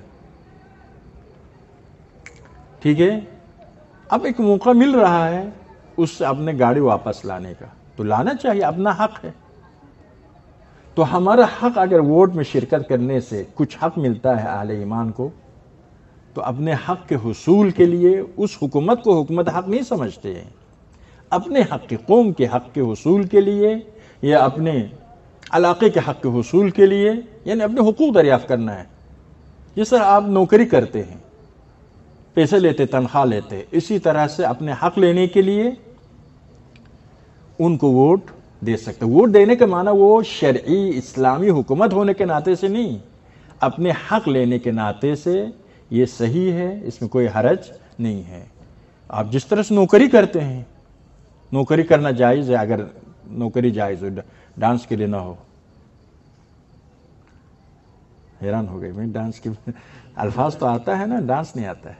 ٹھیک ہے، اب ایک موقع مل رہا ہے اس سے اپنے گاڑی واپس لانے کا، تو لانا چاہیے، اپنا حق ہے. تو ہمارا حق اگر ووٹ میں شرکت کرنے سے کچھ حق ملتا ہے اہل ایمان کو، تو اپنے حق کے حصول کے لیے اس حکومت کو حکومت حق نہیں سمجھتے ہیں. اپنے حق کے، قوم کے حق کے حصول کے لیے یا اپنے علاقے کے حق کے حصول کے لیے، یعنی اپنے حقوق دریافت کرنا ہے. جس طرح آپ نوکری کرتے ہیں، پیسے لیتے، تنخواہ لیتے، اسی طرح سے اپنے حق لینے کے لیے ان کو ووٹ دے سکتے. ووٹ دینے کا معنی وہ شرعی اسلامی حکومت ہونے کے ناطے سے نہیں، اپنے حق لینے کے ناطے سے یہ صحیح ہے، اس میں کوئی حرج نہیں ہے. آپ جس طرح سے نوکری کرتے ہیں، نوکری کرنا جائز ہے اگر نوکری جائز ہو، ڈانس کے لیے نہ ہو. حیران ہو گئی میں، ڈانس کے الفاظ تو آتا ہے نا، ڈانس نہیں آتا ہے.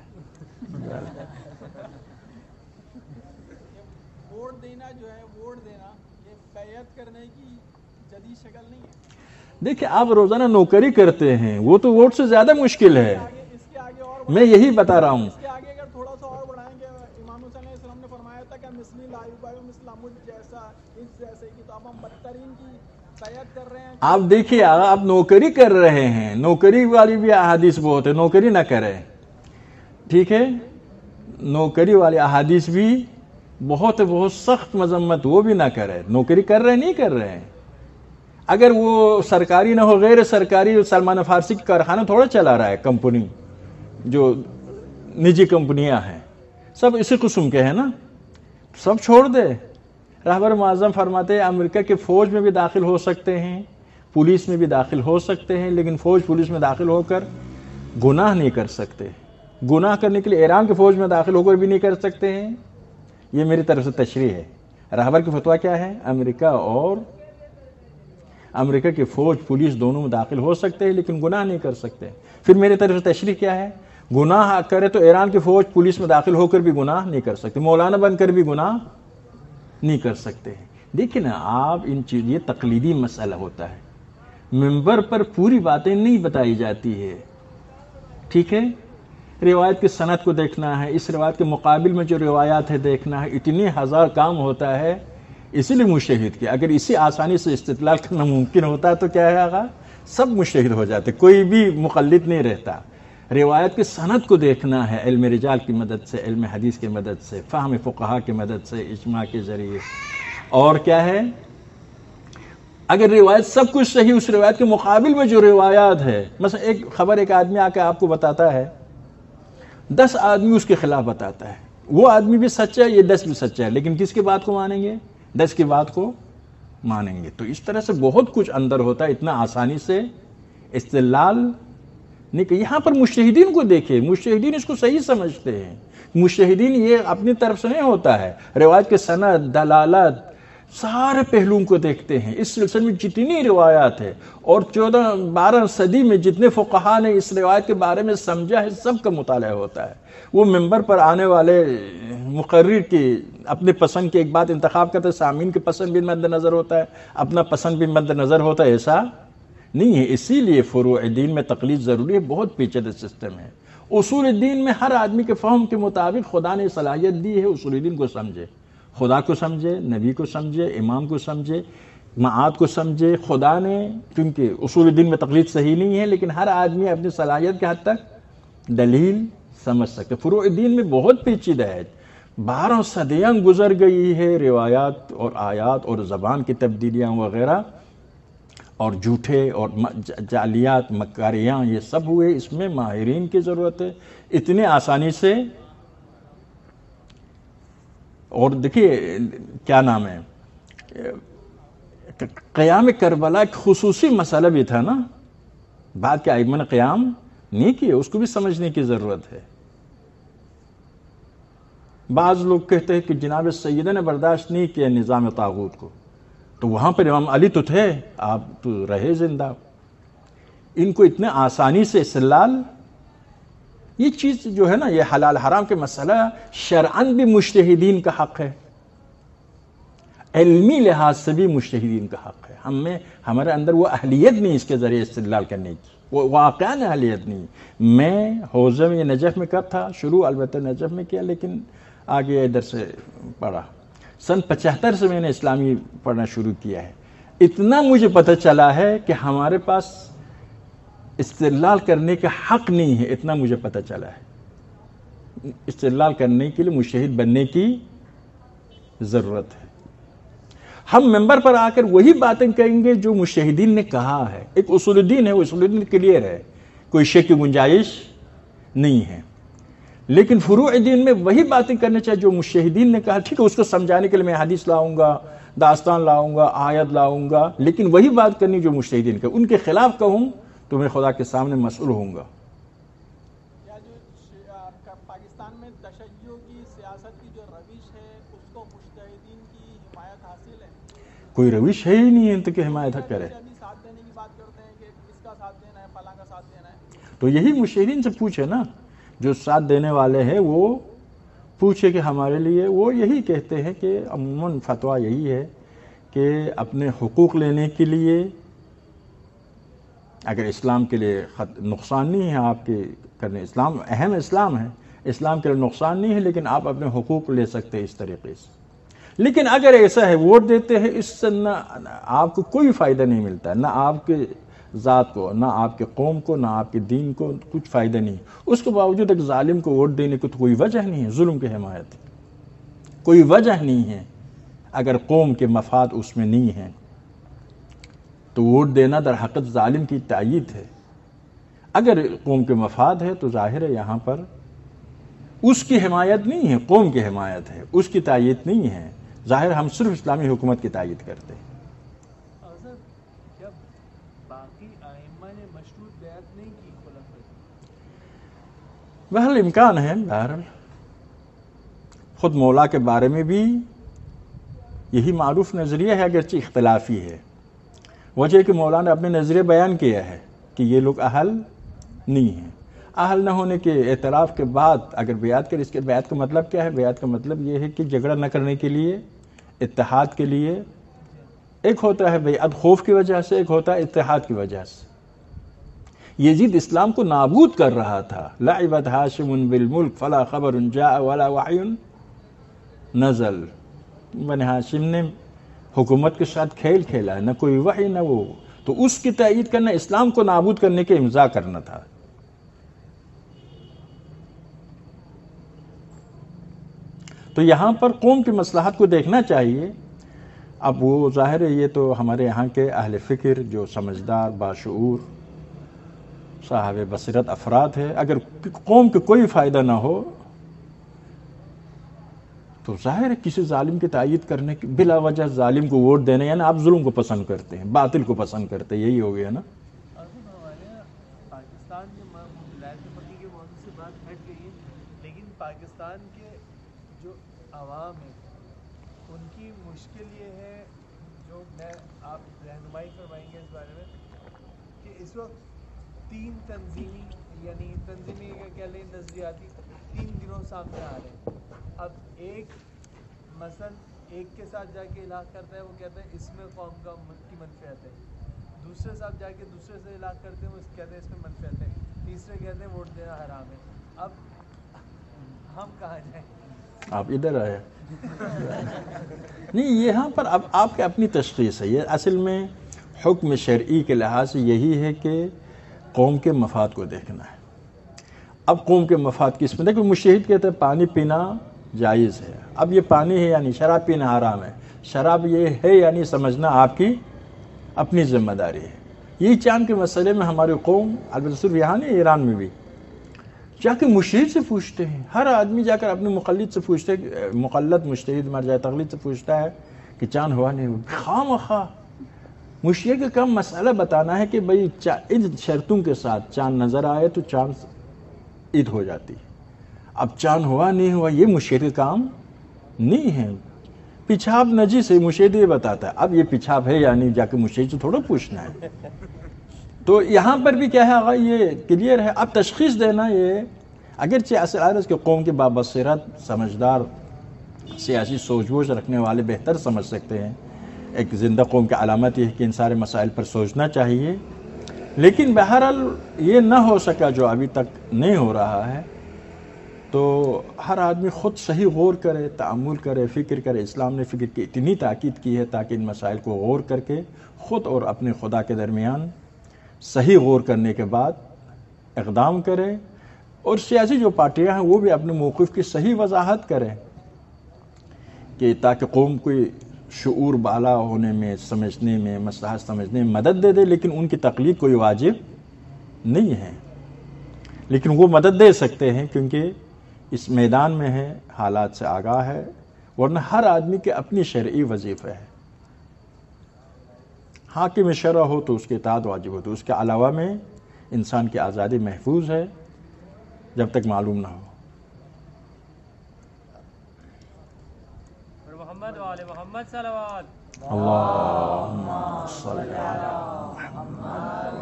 ووٹ دینا جو ہے، ووٹ دینا یہ بیعت کرنے کی جدید شکل نہیں ہے. دیکھیں آپ روزانہ نوکری کرتے ہیں، وہ تو ووٹ سے زیادہ مشکل ہے. اس کے آگے اور میں یہی بتا رہا ہوں. اس کے آگے اگر تھوڑا سا اور بڑھائیں گے، امام حسین علیہ السلام نے فرمایا تھا کہ مثلی لا یبایع مثل مجھ جیسا اس جیسے کی، تو اب ہم بدترین کی بیعت کر رہے ہیں. آپ دیکھیے آپ نوکری کر رہے ہیں، نوکری والی بھی احادیث بہت ہے، نوکری نہ کریں. ٹھیک ہے، نوکری والی احادیث بھی بہت بہت سخت مذمت، وہ بھی نہ کرے. نوکری کر رہے نہیں کر رہے ہیں، اگر وہ سرکاری نہ ہو غیر سرکاری، سلمان فارسی کا کارخانہ تھوڑا چلا رہا ہے، کمپنی جو نجی کمپنیاں ہیں سب اسی قسم کے ہیں نا، سب چھوڑ دے. رہبر معظم فرماتے ہیں امریکہ کے فوج میں بھی داخل ہو سکتے ہیں، پولیس میں بھی داخل ہو سکتے ہیں، لیکن فوج پولیس میں داخل ہو کر گناہ نہیں کر سکتے. گناہ کرنے کے لیے ایران کے فوج میں داخل ہو کر بھی نہیں کر سکتے ہیں. یہ میری طرف سے تشریح ہے. رہبر کی فتویٰ کیا ہے؟ امریکہ اور امریکہ کی فوج پولیس دونوں میں داخل ہو سکتے ہیں لیکن گناہ نہیں کر سکتے. پھر میری طرف سے تشریح کیا ہے؟ گناہ کرے تو ایران کی فوج پولیس میں داخل ہو کر بھی گناہ نہیں کر سکتے، مولانا بن کر بھی گناہ نہیں کر سکتے. دیکھیں نا آپ ان چیز، یہ تقلیدی مسئلہ ہوتا ہے، منبر پر پوری باتیں نہیں بتائی جاتی ہے. ٹھیک ہے، روایت کی سند کو دیکھنا ہے، اس روایت کے مقابل میں جو روایات ہے دیکھنا ہے. اتنے ہزار کام ہوتا ہے، اسی لیے مجتہد کے اگر اسی آسانی سے استدلال کرنا ممکن ہوتا تو کیا ہے آقا، سب مجتہد ہو جاتے، کوئی بھی مقلد نہیں رہتا. روایت کی سند کو دیکھنا ہے علم رجال کی مدد سے، علم حدیث کی مدد سے، فہم فقہا کی مدد سے، اجماع کے ذریعے. اور کیا ہے، اگر روایت سب کچھ صحیح، اس روایت کے مقابل میں جو روایات ہے، مثلا ایک خبر ایک آدمی آ کے آپ کو بتاتا ہے، دس آدمی اس کے خلاف بتاتا ہے، وہ آدمی بھی سچا ہے، یہ دس بھی سچا ہے، لیکن کس کی بات کو مانیں گے؟ دس کی بات کو مانیں گے. تو اس طرح سے بہت کچھ اندر ہوتا ہے، اتنا آسانی سے استدلال نہیں کہ. یہاں پر مجتہدین کو دیکھیں، مجتہدین اس کو صحیح سمجھتے ہیں. مجتہدین یہ اپنی طرف سے نہیں ہوتا ہے، روایت کے سند، دلالت، سارے پہلوؤں کو دیکھتے ہیں. اس سلسلے میں جتنی روایات ہے اور چودہ بارہ صدی میں جتنے فقہا نے اس روایت کے بارے میں سمجھا ہے، سب کا مطالعہ ہوتا ہے. وہ منبر پر آنے والے مقرر کی اپنے پسند کی ایک بات انتخاب کرتے، سامعین کی پسند بھی مد نظر ہوتا ہے، اپنا پسند بھی مد نظر ہوتا ہے، ایسا نہیں ہے. اسی لیے فروع دین میں تقلید ضروری ہے، بہت پیچیدہ سسٹم ہے. اصول دین میں ہر آدمی کے فہم کے مطابق خدا نے صلاحیت دی ہے اصول دین کو سمجھے، خدا کو سمجھے، نبی کو سمجھے، امام کو سمجھے، معاد کو سمجھے. خدا نے، کیونکہ اصول دین میں تقلید صحیح نہیں ہے، لیکن ہر آدمی اپنی صلاحیت کے حد تک دلیل سمجھ سکتے. فروع دین میں بہت پیچیدہ ہے، بارہ صدیاں گزر گئی ہے، روایات اور آیات اور زبان کی تبدیلیاں وغیرہ اور جھوٹے اور جعلیات، مکاریاں، یہ سب ہوئے. اس میں ماہرین کی ضرورت ہے. اتنے آسانی سے. اور دیکھیے کیا نام ہے، قیام کربلا ایک خصوصی مسئلہ بھی تھا نا، بعد کے ائمہ نے قیام نہیں کیے، اس کو بھی سمجھنے کی ضرورت ہے. بعض لوگ کہتے ہیں کہ جناب سیدہ نے برداشت نہیں کیا نظام طاغوت کو، تو وہاں پر امام علی تو تھے، آپ تو رہے زندہ. ان کو اتنے آسانی سے استدلال، یہ چیز جو ہے نا، یہ حلال حرام کے مسئلہ شرعاً بھی مجتہدین کا حق ہے، علمی لحاظ سے بھی مجتہدین کا حق ہے. ہم میں ہمارے اندر وہ اہلیت نہیں اس کے ذریعے استدلال کرنے کی، وہ واقعاً اہلیت نہیں. میں حوزہ میں نجف میں کب تھا شروع، البتہ نجف میں کیا، لیکن آگے ادھر سے پڑھا. سن پچہتر سے میں نے اسلامی پڑھنا شروع کیا ہے. اتنا مجھے پتہ چلا ہے کہ ہمارے پاس استدلال کرنے کا حق نہیں ہے، اتنا مجھے پتہ چلا ہے. استدلال کرنے کے لیے مجتہد بننے کی ضرورت ہے. ہم منبر پر آ کر وہی باتیں کہیں گے جو مجتہدین نے کہا ہے. ایک اصول دین ہے، وہ اصول دین کلیئر ہے، کوئی شک کی گنجائش نہیں ہے. لیکن فروع دین میں وہی باتیں کرنے چاہیے جو مجتہدین نے کہا. ٹھیک ہے، اس کو سمجھانے کے لیے میں حدیث لاؤں گا، داستان لاؤں گا، آیت لاؤں گا، لیکن وہی بات کرنی جو مجتہدین کا. ان کے خلاف کہوں تو میں خدا کے سامنے مسئول ہوں گا. یا جو پاکستان میں تشیع کی سیاست کی جو روش ہے، اس کو مجتہدین کی حمایت حاصل ہے؟ کوئی روش ہے ہی نہیں ہے تو کہ حمایت کرے. ابھی ساتھ دینے کی بات کرتے ہیں کہ اس کا ساتھ دینا ہے، فلاں کا ساتھ دینا ہے. تو یہی مجتہدین سے پوچھے نا، جو ساتھ دینے والے ہیں وہ پوچھے کہ ہمارے لیے، وہ یہی کہتے ہیں کہ عموماً فتویٰ یہی ہے کہ اپنے حقوق لینے کے لیے، اگر اسلام کے لیے نقصان نہیں ہے آپ کے کرنے، اسلام اہم اسلام ہے، اسلام کے لیے نقصان نہیں ہے، لیکن آپ اپنے حقوق لے سکتے ہیں اس طریقے سے. لیکن اگر ایسا ہے ووٹ دیتے ہیں، اس سے نہ آپ کو کوئی فائدہ نہیں ملتا ہے، نہ آپ کے ذات کو، نہ آپ کے قوم کو، نہ آپ کے دین کو کچھ فائدہ نہیں. اس کے باوجود ایک ظالم کو ووٹ دینے کو تو کوئی وجہ نہیں ہے. ظلم کی حمایت کوئی وجہ نہیں ہے. اگر قوم کے مفاد اس میں نہیں ہیں تو ووٹ دینا در حقیقت ظالم کی تائید ہے. اگر قوم کے مفاد ہے تو ظاہر ہے یہاں پر اس کی حمایت نہیں ہے، قوم کی حمایت ہے، اس کی تائید نہیں ہے. ظاہر ہم صرف اسلامی حکومت کی تائید کرتے ہیں. حضرت جب باقی ائمہ نے مشروط بیعت نہیں کی خلفاء، بہرحال امکان ہے، بہرحال خود مولا کے بارے میں بھی یہی معروف نظریہ ہے، اگرچہ اختلافی ہے. وجہ کہ مولا نے اپنے نظریہ بیان کیا ہے کہ یہ لوگ اہل نہیں ہیں. اہل نہ ہونے کے اعتراف کے بعد اگر بیعت کرے، اس کے بیعت کا مطلب کیا ہے؟ بیعت کا مطلب یہ ہے کہ جھگڑا نہ کرنے کے لیے، اتحاد کے لیے. ایک ہوتا ہے بیعت خوف کی وجہ سے، ایک ہوتا ہے اتحاد کی وجہ سے. یزید اسلام کو نابود کر رہا تھا. لعبت ہاشم بالملک فلا خبر جاء ولا وحی نزل. بنی ہاشم نے حکومت کے ساتھ کھیل کھیلا ہے، نہ کوئی وحی نہ وہ. تو اس کی تائید کرنا اسلام کو نابود کرنے کے امضا کرنا تھا. تو یہاں پر قوم کی مصلحت کو دیکھنا چاہیے. اب وہ ظاہر ہے یہ تو ہمارے یہاں کے اہل فکر جو سمجھدار، باشعور، صاحب بصیرت افراد ہے، اگر قوم کے کوئی فائدہ نہ ہو تو ظاہر ہے کسی ظالم کی تائید کرنے کی، بلا وجہ ظالم کو ووٹ دینا، یعنی آپ ظلم کو پسند کرتے ہیں، باطل کو پسند کرتے ہیں. یہی ہو گیا نا. پاکستان کے ولایت فقیہ کے موضوع سے بات ہٹ گئی ہے، لیکن پاکستان کے جو عوام ہیں ان کی مشکل یہ ہے، جو میں آپ رہنمائی فرمائیں گے اس بارے میں، کہ اس وقت تین تنظیمی یعنی تنظیمی کا کیا لیں نظریاتی تین گروہ سامنے آ رہے ہیں. اب ایک مثلا ایک کے ساتھ جا کے الحاق کرتا ہے، وہ کہتا ہے اس میں قوم کا کی منفعت ہے. دوسرے صاحب جا کے دوسرے سے الحاق کرتے ہیں، وہ کہتے ہیں اس میں منفعت ہے. تیسرے کہتے ہیں ووٹ دینا حرام ہے. اب ہم کہاں جائیں؟ آپ ادھر آئے. نہیں، یہاں پر اب آپ کی اپنی تشخیص ہے. یہ اصل میں حکم شرعی کے لحاظ سے یہی ہے کہ قوم کے مفاد کو دیکھنا ہے. اب قوم کے مفاد کس میں دیکھو، مجتہد کہتے ہیں پانی پینا جائز ہے. اب یہ پانی ہے یعنی شراب پینا حرام ہے. شراب یہ ہے یعنی سمجھنا آپ کی اپنی ذمہ داری ہے. یہی چاند کے مسئلے میں ہماری قوم، البتہ صرف یہاں نہیں، ایران میں بھی جا کے مجتہد سے پوچھتے ہیں. ہر آدمی جا کر اپنے مقلد سے پوچھتے ہے، مقلد مجتہد مرجع تقلید سے پوچھتا ہے کہ چاند ہوا نہیں ہوا. خواہ مخواہ مجتہد کا کم مسئلہ بتانا ہے کہ بھئی ان شرطوں کے ساتھ چاند نظر آئے تو چاند عید ہو جاتی. اب چاند ہوا نہیں ہوا یہ مجتہد کا کام نہیں ہے. پیشاب نجس ہے، مجتہد یہ بتاتا ہے. اب یہ پیشاب ہے یا نہیں جا کے مجتہد سے تھوڑا پوچھنا ہے. تو یہاں پر بھی کیا ہے آقا، یہ کلیئر ہے. اب تشخیص دینا یہ اگرچہ اصل عرض کے قوم کے بابصیرت، سمجھدار، سیاسی سوچ بوجھ رکھنے والے بہتر سمجھ سکتے ہیں. ایک زندہ قوم کی علامت یہ ہے کہ ان سارے مسائل پر سوچنا چاہیے. لیکن بہرحال یہ نہ ہو سکا جو ابھی تک نہیں ہو رہا ہے، تو ہر آدمی خود صحیح غور کرے، تأمل کرے، فکر کرے. اسلام نے فکر کی اتنی تاکید کی ہے تاکہ ان مسائل کو غور کر کے خود اور اپنے خدا کے درمیان صحیح غور کرنے کے بعد اقدام کرے. اور سیاسی جو پارٹیاں ہیں وہ بھی اپنے موقف کی صحیح وضاحت کریں کہ تاکہ قوم کو شعور بالا ہونے میں، سمجھنے میں، مصلحت سمجھنے میں مدد دے دے. لیکن ان کی تقلید کوئی واجب نہیں ہے، لیکن وہ مدد دے سکتے ہیں کیونکہ اس میدان میں ہے، حالات سے آگاہ ہے. ورنہ ہر آدمی کے اپنی شرعی وظیفہ ہے. حاکم شرع ہو تو اس کے اطاعت واجب ہو، تو اس کے علاوہ میں انسان کی آزادی محفوظ ہے جب تک معلوم نہ ہو. محمد و آل محمد صلوات. اللہم صلی علی محمد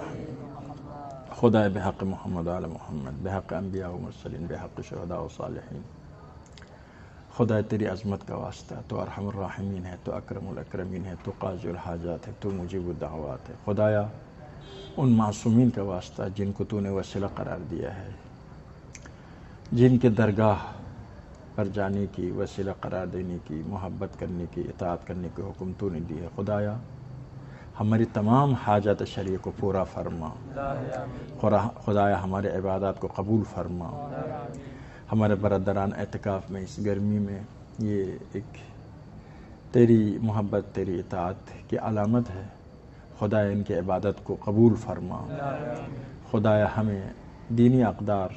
خدا بحق محمد و آل محمد، بحق انبیاء و مرسلین، بحق شہداء و صالحین. خدا تیری عظمت کا واسطہ، تو ارحم الراحمین ہے، تو اکرم الاکرمین ہے، تو قاضی الحاجات ہے، تو مجیب الدعوات ہے. خدایا ان معصومین کا واسطہ جن کو تو نے وسیلہ قرار دیا ہے، جن کے درگاہ پر جانے کی، وسیلہ قرار دینے کی، محبت کرنے کی، اطاعت کرنے کے حکم تو نے دی ہے. خدایا ہماری تمام حاجات شرعیہ کو پورا فرما. خدایا ہمارے عبادات کو قبول فرما. ہمارے برادران اعتکاف میں اس گرمی میں، یہ ایک تیری محبت، تیری اطاعت کی علامت ہے. خدایا ان کی عبادت کو قبول فرما. خدایا ہمیں دینی اقدار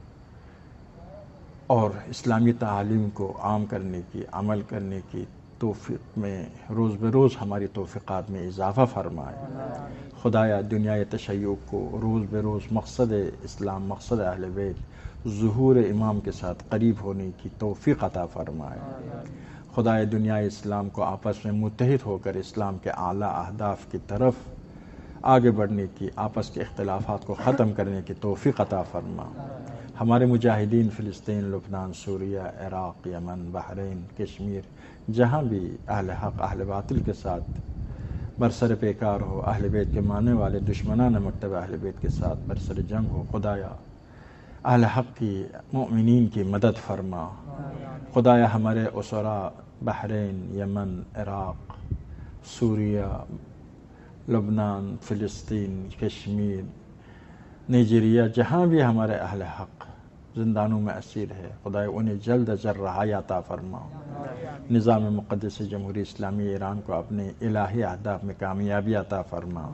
اور اسلامی تعالیم کو عام کرنے کی، عمل کرنے کی توفیق میں روز بروز ہماری توفیقات میں اضافہ فرمائے. خدایا دنیا تشیع کو روز بروز مقصد اسلام، مقصد اہل بیت، ظہور امام کے ساتھ قریب ہونے کی توفیق عطا فرمائے. خدایا دنیا اسلام کو آپس میں متحد ہو کر اسلام کے اعلیٰ اہداف کی طرف آگے بڑھنے کی، آپس کے اختلافات کو ختم کرنے کی توفیق عطا فرما. ہمارے مجاہدین فلسطین، لبنان، سوریہ، عراق، یمن، بحرین، کشمیر، جہاں بھی اہل حق اہل باطل کے ساتھ برسر پیکار ہو، اہل بیت کے ماننے والے دشمنان مکتب اہل بیت کے ساتھ برسر جنگ ہو، خدایا اہل حق کی، مؤمنین کی مدد فرما. خدایا ہمارے اسرا بحرین، یمن، عراق، سوریہ، لبنان، فلسطین، کشمیر، نائجیریا، جہاں بھی ہمارے اہل حق زندانوں میں اسیر ہے، خدایا انہیں جلد از جلد رہائی عطا فرما. نظام مقدس جمہوری اسلامی ایران کو اپنے الہی اہداف میں کامیابی عطا فرما.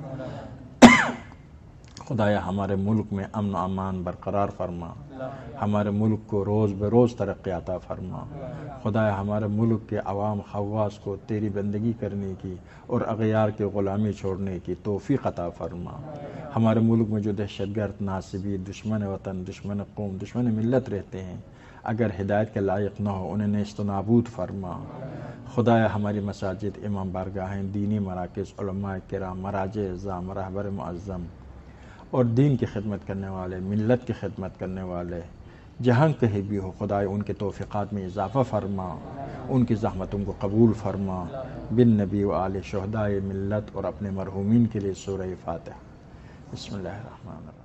خدایا ہمارے ملک میں امن و امان برقرار فرما. ہمارے ملک کو روز بروز ترقی عطا فرما. خدایا ہمارے ملک کے عوام خواص کو تیری بندگی کرنے کی اور اغیار کی غلامی چھوڑنے کی توفیق عطا فرما. ہمارے ملک میں جو دہشت گرد، ناصبی، دشمن وطن، دشمن قوم، دشمن ملت رہتے ہیں، اگر ہدایت کے لائق نہ ہو انہیں نیست و نابود فرما. خدایا ہماری مساجد، امام بارگاہیں، دینی مراکز، علماء کرام، مراجع اعظام، رہبر معظم اور دین کی خدمت کرنے والے، ملت کی خدمت کرنے والے جہاں کہیں بھی ہو، خدایا ان کے توفیقات میں اضافہ فرما. ان کی زحمتوں کو قبول فرما. بن نبی و آل شہدائے ملت اور اپنے مرحومین کے لیے سورہ فاتحہ. بسم اللہ الرحمن الرحیم.